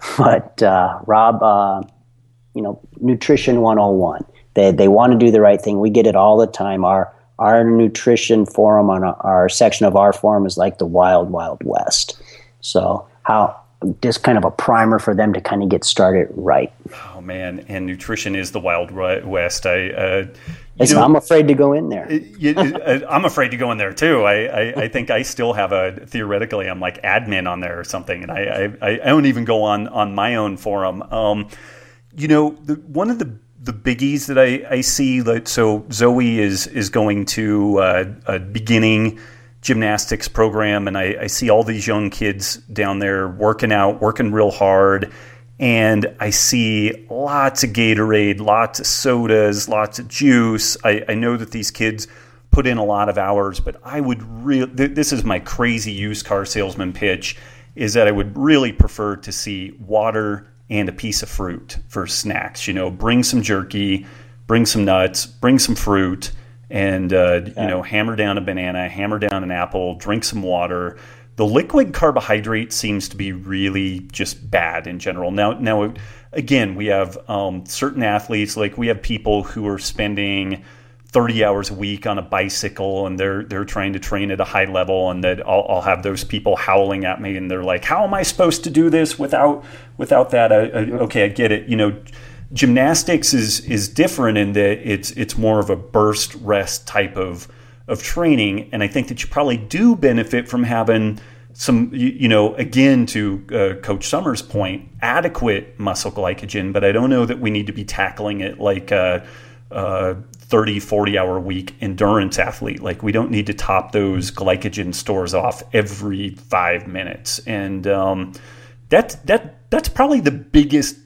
But uh, Rob, uh, you know, Nutrition one oh one. They they want to do the right thing. We get it all the time. Our our nutrition forum on our, our section of our forum is like the wild, wild west. So how just kind of a primer for them to kind of get started right. Oh man, and nutrition is the wild west. I. Uh, You know, I'm afraid to go in there. you, I'm afraid to go in there too. I, I, I think I still have a theoretically I'm like admin on there or something, and I, I, I don't even go on, on my own forum. Um, you know, the, one of the the biggies that I, I see that so Zoe is is going to uh, a beginning gymnastics program, and I, I see all these young kids down there working out, working real hard. And I see lots of Gatorade, lots of sodas, lots of juice. I, I know that these kids put in a lot of hours, but I would really, th- this is my crazy used car salesman pitch, is that I would really prefer to see water and a piece of fruit for snacks. You know, bring some jerky, bring some nuts, bring some fruit, and, uh, yeah. you know, hammer down a banana, hammer down an apple, drink some water. The liquid carbohydrate seems to be really just bad in general. Now, now again, we have um, certain athletes, like we have people who are spending thirty hours a week on a bicycle, and they're they're trying to train at a high level, and that I'll, I'll have those people howling at me, and they're like, "How am I supposed to do this without without that?" I, I, okay, I get it. You know, gymnastics is is different in that it's it's more of a burst rest type of. of training, and I think that you probably do benefit from having some, you, you know, again, to uh, Coach Summers' point, adequate muscle glycogen, but I don't know that we need to be tackling it like a, a thirty, forty hour week endurance athlete. Like, we don't need to top those glycogen stores off every five minutes. And um, that, that, that's probably the biggest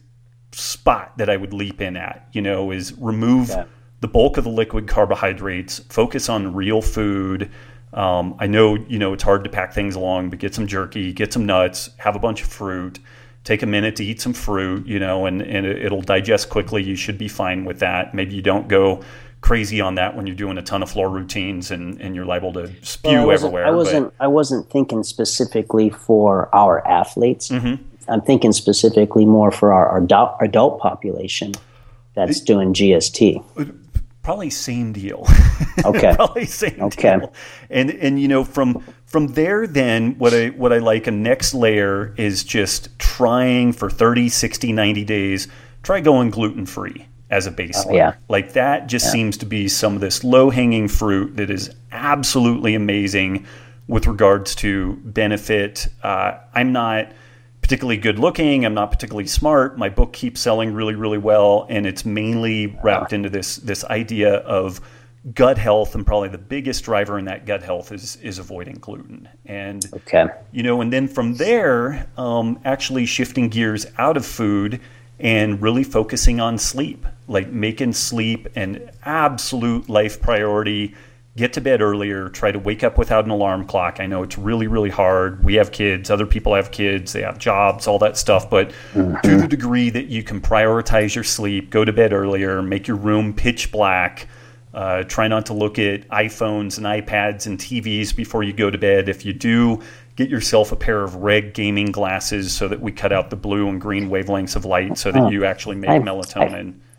spot that I would leap in at, you know, is remove yeah. the bulk of the liquid carbohydrates, focus on real food. Um, I know, you know, it's hard to pack things along, but get some jerky, get some nuts, have a bunch of fruit, take a minute to eat some fruit, you know, and, and it'll digest quickly. You should be fine with that. Maybe you don't go crazy on that when you're doing a ton of floor routines and, and you're liable to spew well, I everywhere. I wasn't, but. I wasn't thinking specifically for our athletes. Mm-hmm. I'm thinking specifically more for our adult, adult population that's it, doing G S T. Probably same deal. Okay. Probably same okay. deal. And and you know, from from there then what I what I like a next layer is just trying for thirty, sixty, ninety days, try going gluten free as a baseline. Oh, yeah. Like that just yeah. seems to be some of this low hanging fruit that is absolutely amazing with regards to benefit. Uh, I'm not particularly good looking. I'm not particularly smart. My book keeps selling really, really well, and it's mainly wrapped into this this idea of gut health, and probably the biggest driver in that gut health is is avoiding gluten. And okay. you know, and then from there, um, actually shifting gears out of food and really focusing on sleep, like making sleep an absolute life priority. Get to bed earlier, try to wake up without an alarm clock. I know it's really, really hard. We have kids, other people have kids, they have jobs, all that stuff. But mm-hmm. to the degree that you can prioritize your sleep, go to bed earlier, make your room pitch black, uh, try not to look at iPhones and iPads and T Vs before you go to bed. If you do, get yourself a pair of Reg gaming glasses so that we cut out the blue and green wavelengths of light so that you actually make I've, melatonin. I've,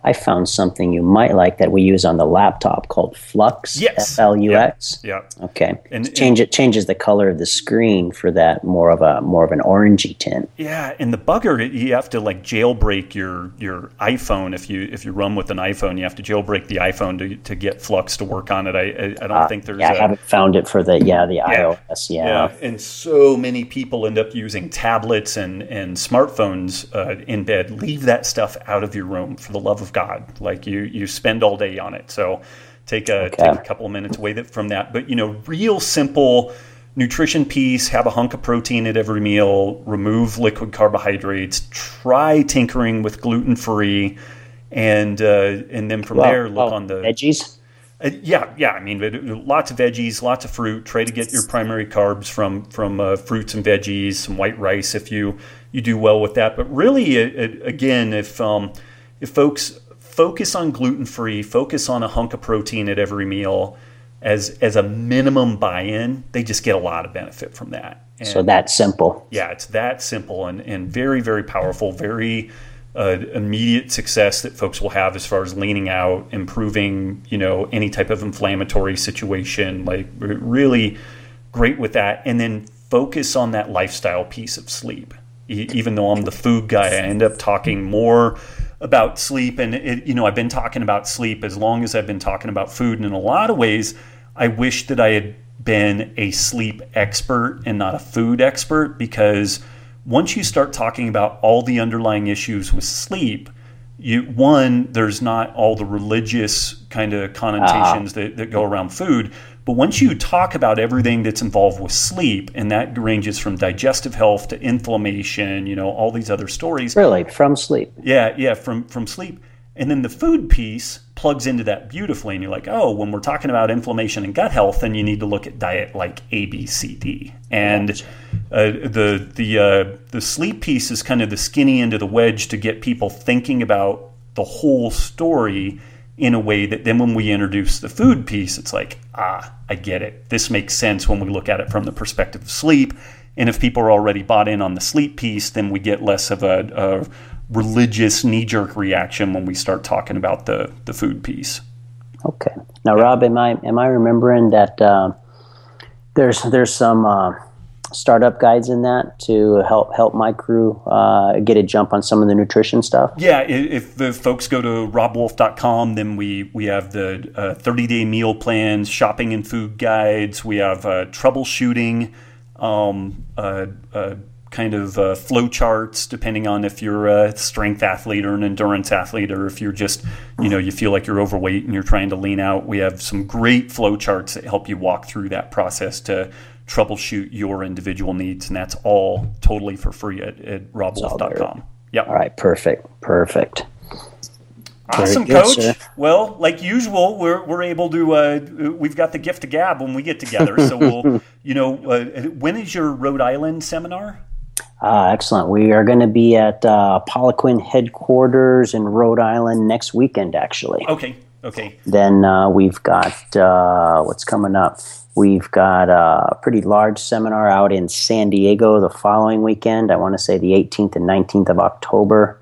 I found something you might like that we use on the laptop called Flux. Yes. F L U X. Yeah. yeah. Okay. And, Change and, it changes the color of the screen for that more of a more of an orangey tint. Yeah, and the bugger, you have to like jailbreak your your iPhone if you if you run with an iPhone. You have to jailbreak the iPhone to to get Flux to work on it. I I, I don't uh, think there's. Yeah, a, I haven't found it for the yeah the yeah, iOS. Yeah. yeah, and so many people end up using tablets and and smartphones uh, in bed. Leave that stuff out of your room, for the love of God. Like you you spend all day on it, so take a okay. take a couple of minutes away from that. But you know, real simple nutrition piece: have a hunk of protein at every meal, remove liquid carbohydrates, try tinkering with gluten free, and uh, and then from well, there look oh, on the veggies. Uh, yeah, yeah. I mean, lots of veggies, lots of fruit. Try to get your primary carbs from from uh, fruits and veggies. Some white rice if you you do well with that. But really, it, it, again, if um, if folks focus on gluten free, focus on a hunk of protein at every meal as as a minimum buy-in, they just get a lot of benefit from that. And so that's simple. Yeah, it's that simple and and very very powerful. Very Uh, immediate success that folks will have as far as leaning out, improving, you know, any type of inflammatory situation, like really great with that. And then focus on that lifestyle piece of sleep. E- even though I'm the food guy, I end up talking more about sleep. And, it, you know, I've been talking about sleep as long as I've been talking about food. And in a lot of ways, I wish that I had been a sleep expert and not a food expert, because once you start talking about all the underlying issues with sleep, you one, there's not all the religious kind of connotations uh-huh. that, that go around food. But once you talk about everything that's involved with sleep, and that ranges from digestive health to inflammation, you know, all these other stories. Really, from sleep. Yeah, yeah, from, from sleep. And then the food piece plugs into that beautifully. And you're like, oh, when we're talking about inflammation and gut health, then you need to look at diet like A, B, C, D. And uh, the the uh, the sleep piece is kind of the skinny end of the wedge to get people thinking about the whole story in a way that then when we introduce the food piece, it's like, ah, I get it. This makes sense when we look at it from the perspective of sleep. And if people are already bought in on the sleep piece, then we get less of a, a religious knee-jerk reaction when we start talking about the, the food piece. Okay. Now, Rob, am I am I remembering that uh, there's there's some uh, startup guides in that to help help my crew uh, get a jump on some of the nutrition stuff? Yeah, if the folks go to rob wolf dot com, then we, we have the uh, thirty-day meal plans, shopping and food guides. We have uh, troubleshooting, um, uh, uh, kind of uh, flow charts, depending on if you're a strength athlete or an endurance athlete, or if you're just, you know, you feel like you're overweight and you're trying to lean out. We have some great flow charts that help you walk through that process to troubleshoot your individual needs, and that's all totally for free at, at rob wolf dot com. Yep. All right, perfect, perfect. Awesome, good, Coach. sir. Well, like usual, we're we're able to. Uh, we've got the gift of gab when we get together. So we'll, you know, uh, when is your Rhode Island seminar? Uh, excellent. We are going to be at uh, Poliquin headquarters in Rhode Island next weekend, actually. Okay. Okay. Then uh, we've got uh, what's coming up. We've got a pretty large seminar out in San Diego the following weekend. I want to say the eighteenth and nineteenth of October.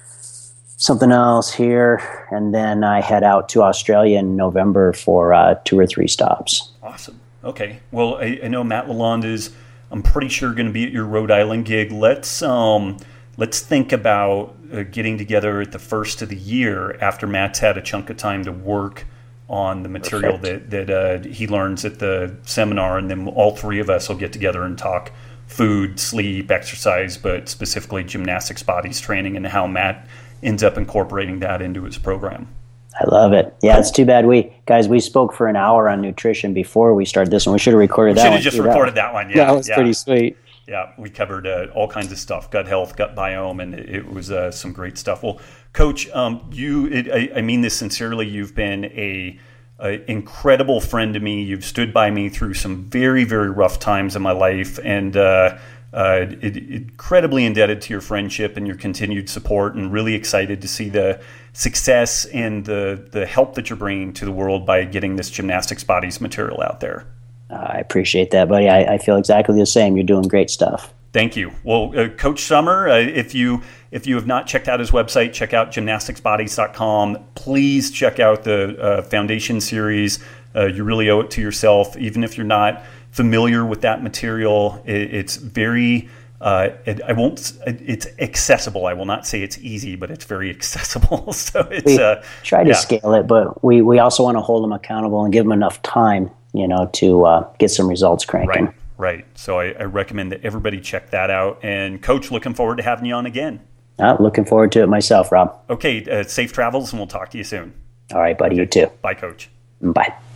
Something else here, and then I head out to Australia in November for uh, two or three stops. Awesome. Okay. Well, I, I know Matt Lalonde is, I'm pretty sure, going to be at your Rhode Island gig. Let's um, let's think about uh, getting together at the first of the year after Matt's had a chunk of time to work on the material Perfect. that that uh, he learns at the seminar, and then all three of us will get together and talk food, sleep, exercise, but specifically gymnastics bodies training, and how Matt ends up incorporating that into his program. I love it. Yeah, it's too bad we guys we spoke for an hour on nutrition before we started this one. We should have recorded we that one. Should have just recorded that one. Yeah, that was yeah. pretty sweet. Yeah, we covered uh, all kinds of stuff: gut health, gut biome, and it, it was uh, some great stuff. Well, Coach, um, you, it, I, I mean this sincerely. You've been a, a incredible friend to me. You've stood by me through some very, very rough times in my life, and uh, uh, it, incredibly indebted to your friendship and your continued support, and really excited to see the success and the the help that you're bringing to the world by getting this gymnastics bodies material out there. Uh, I appreciate that, buddy. I, I feel exactly the same. You're doing great stuff. Thank you. Well, uh, Coach Sommer, uh, if you if you have not checked out his website, check out gymnastics bodies dot com. Please check out the uh, Foundation series. Uh, you really owe it to yourself, even if you're not familiar with that material. It, it's very, uh, it, I won't, it's accessible. I will not say it's easy, but it's very accessible. So it's we uh, try to yeah. scale it, but we, we also want to hold them accountable and give them enough time, you know, to uh, get some results cranking. Right, right. So I, I recommend that everybody check that out. And Coach, looking forward to having you on again. Uh, looking forward to it myself, Rob. Okay, uh, safe travels, and we'll talk to you soon. All right, buddy, Okay. you too. Bye, Coach. Bye.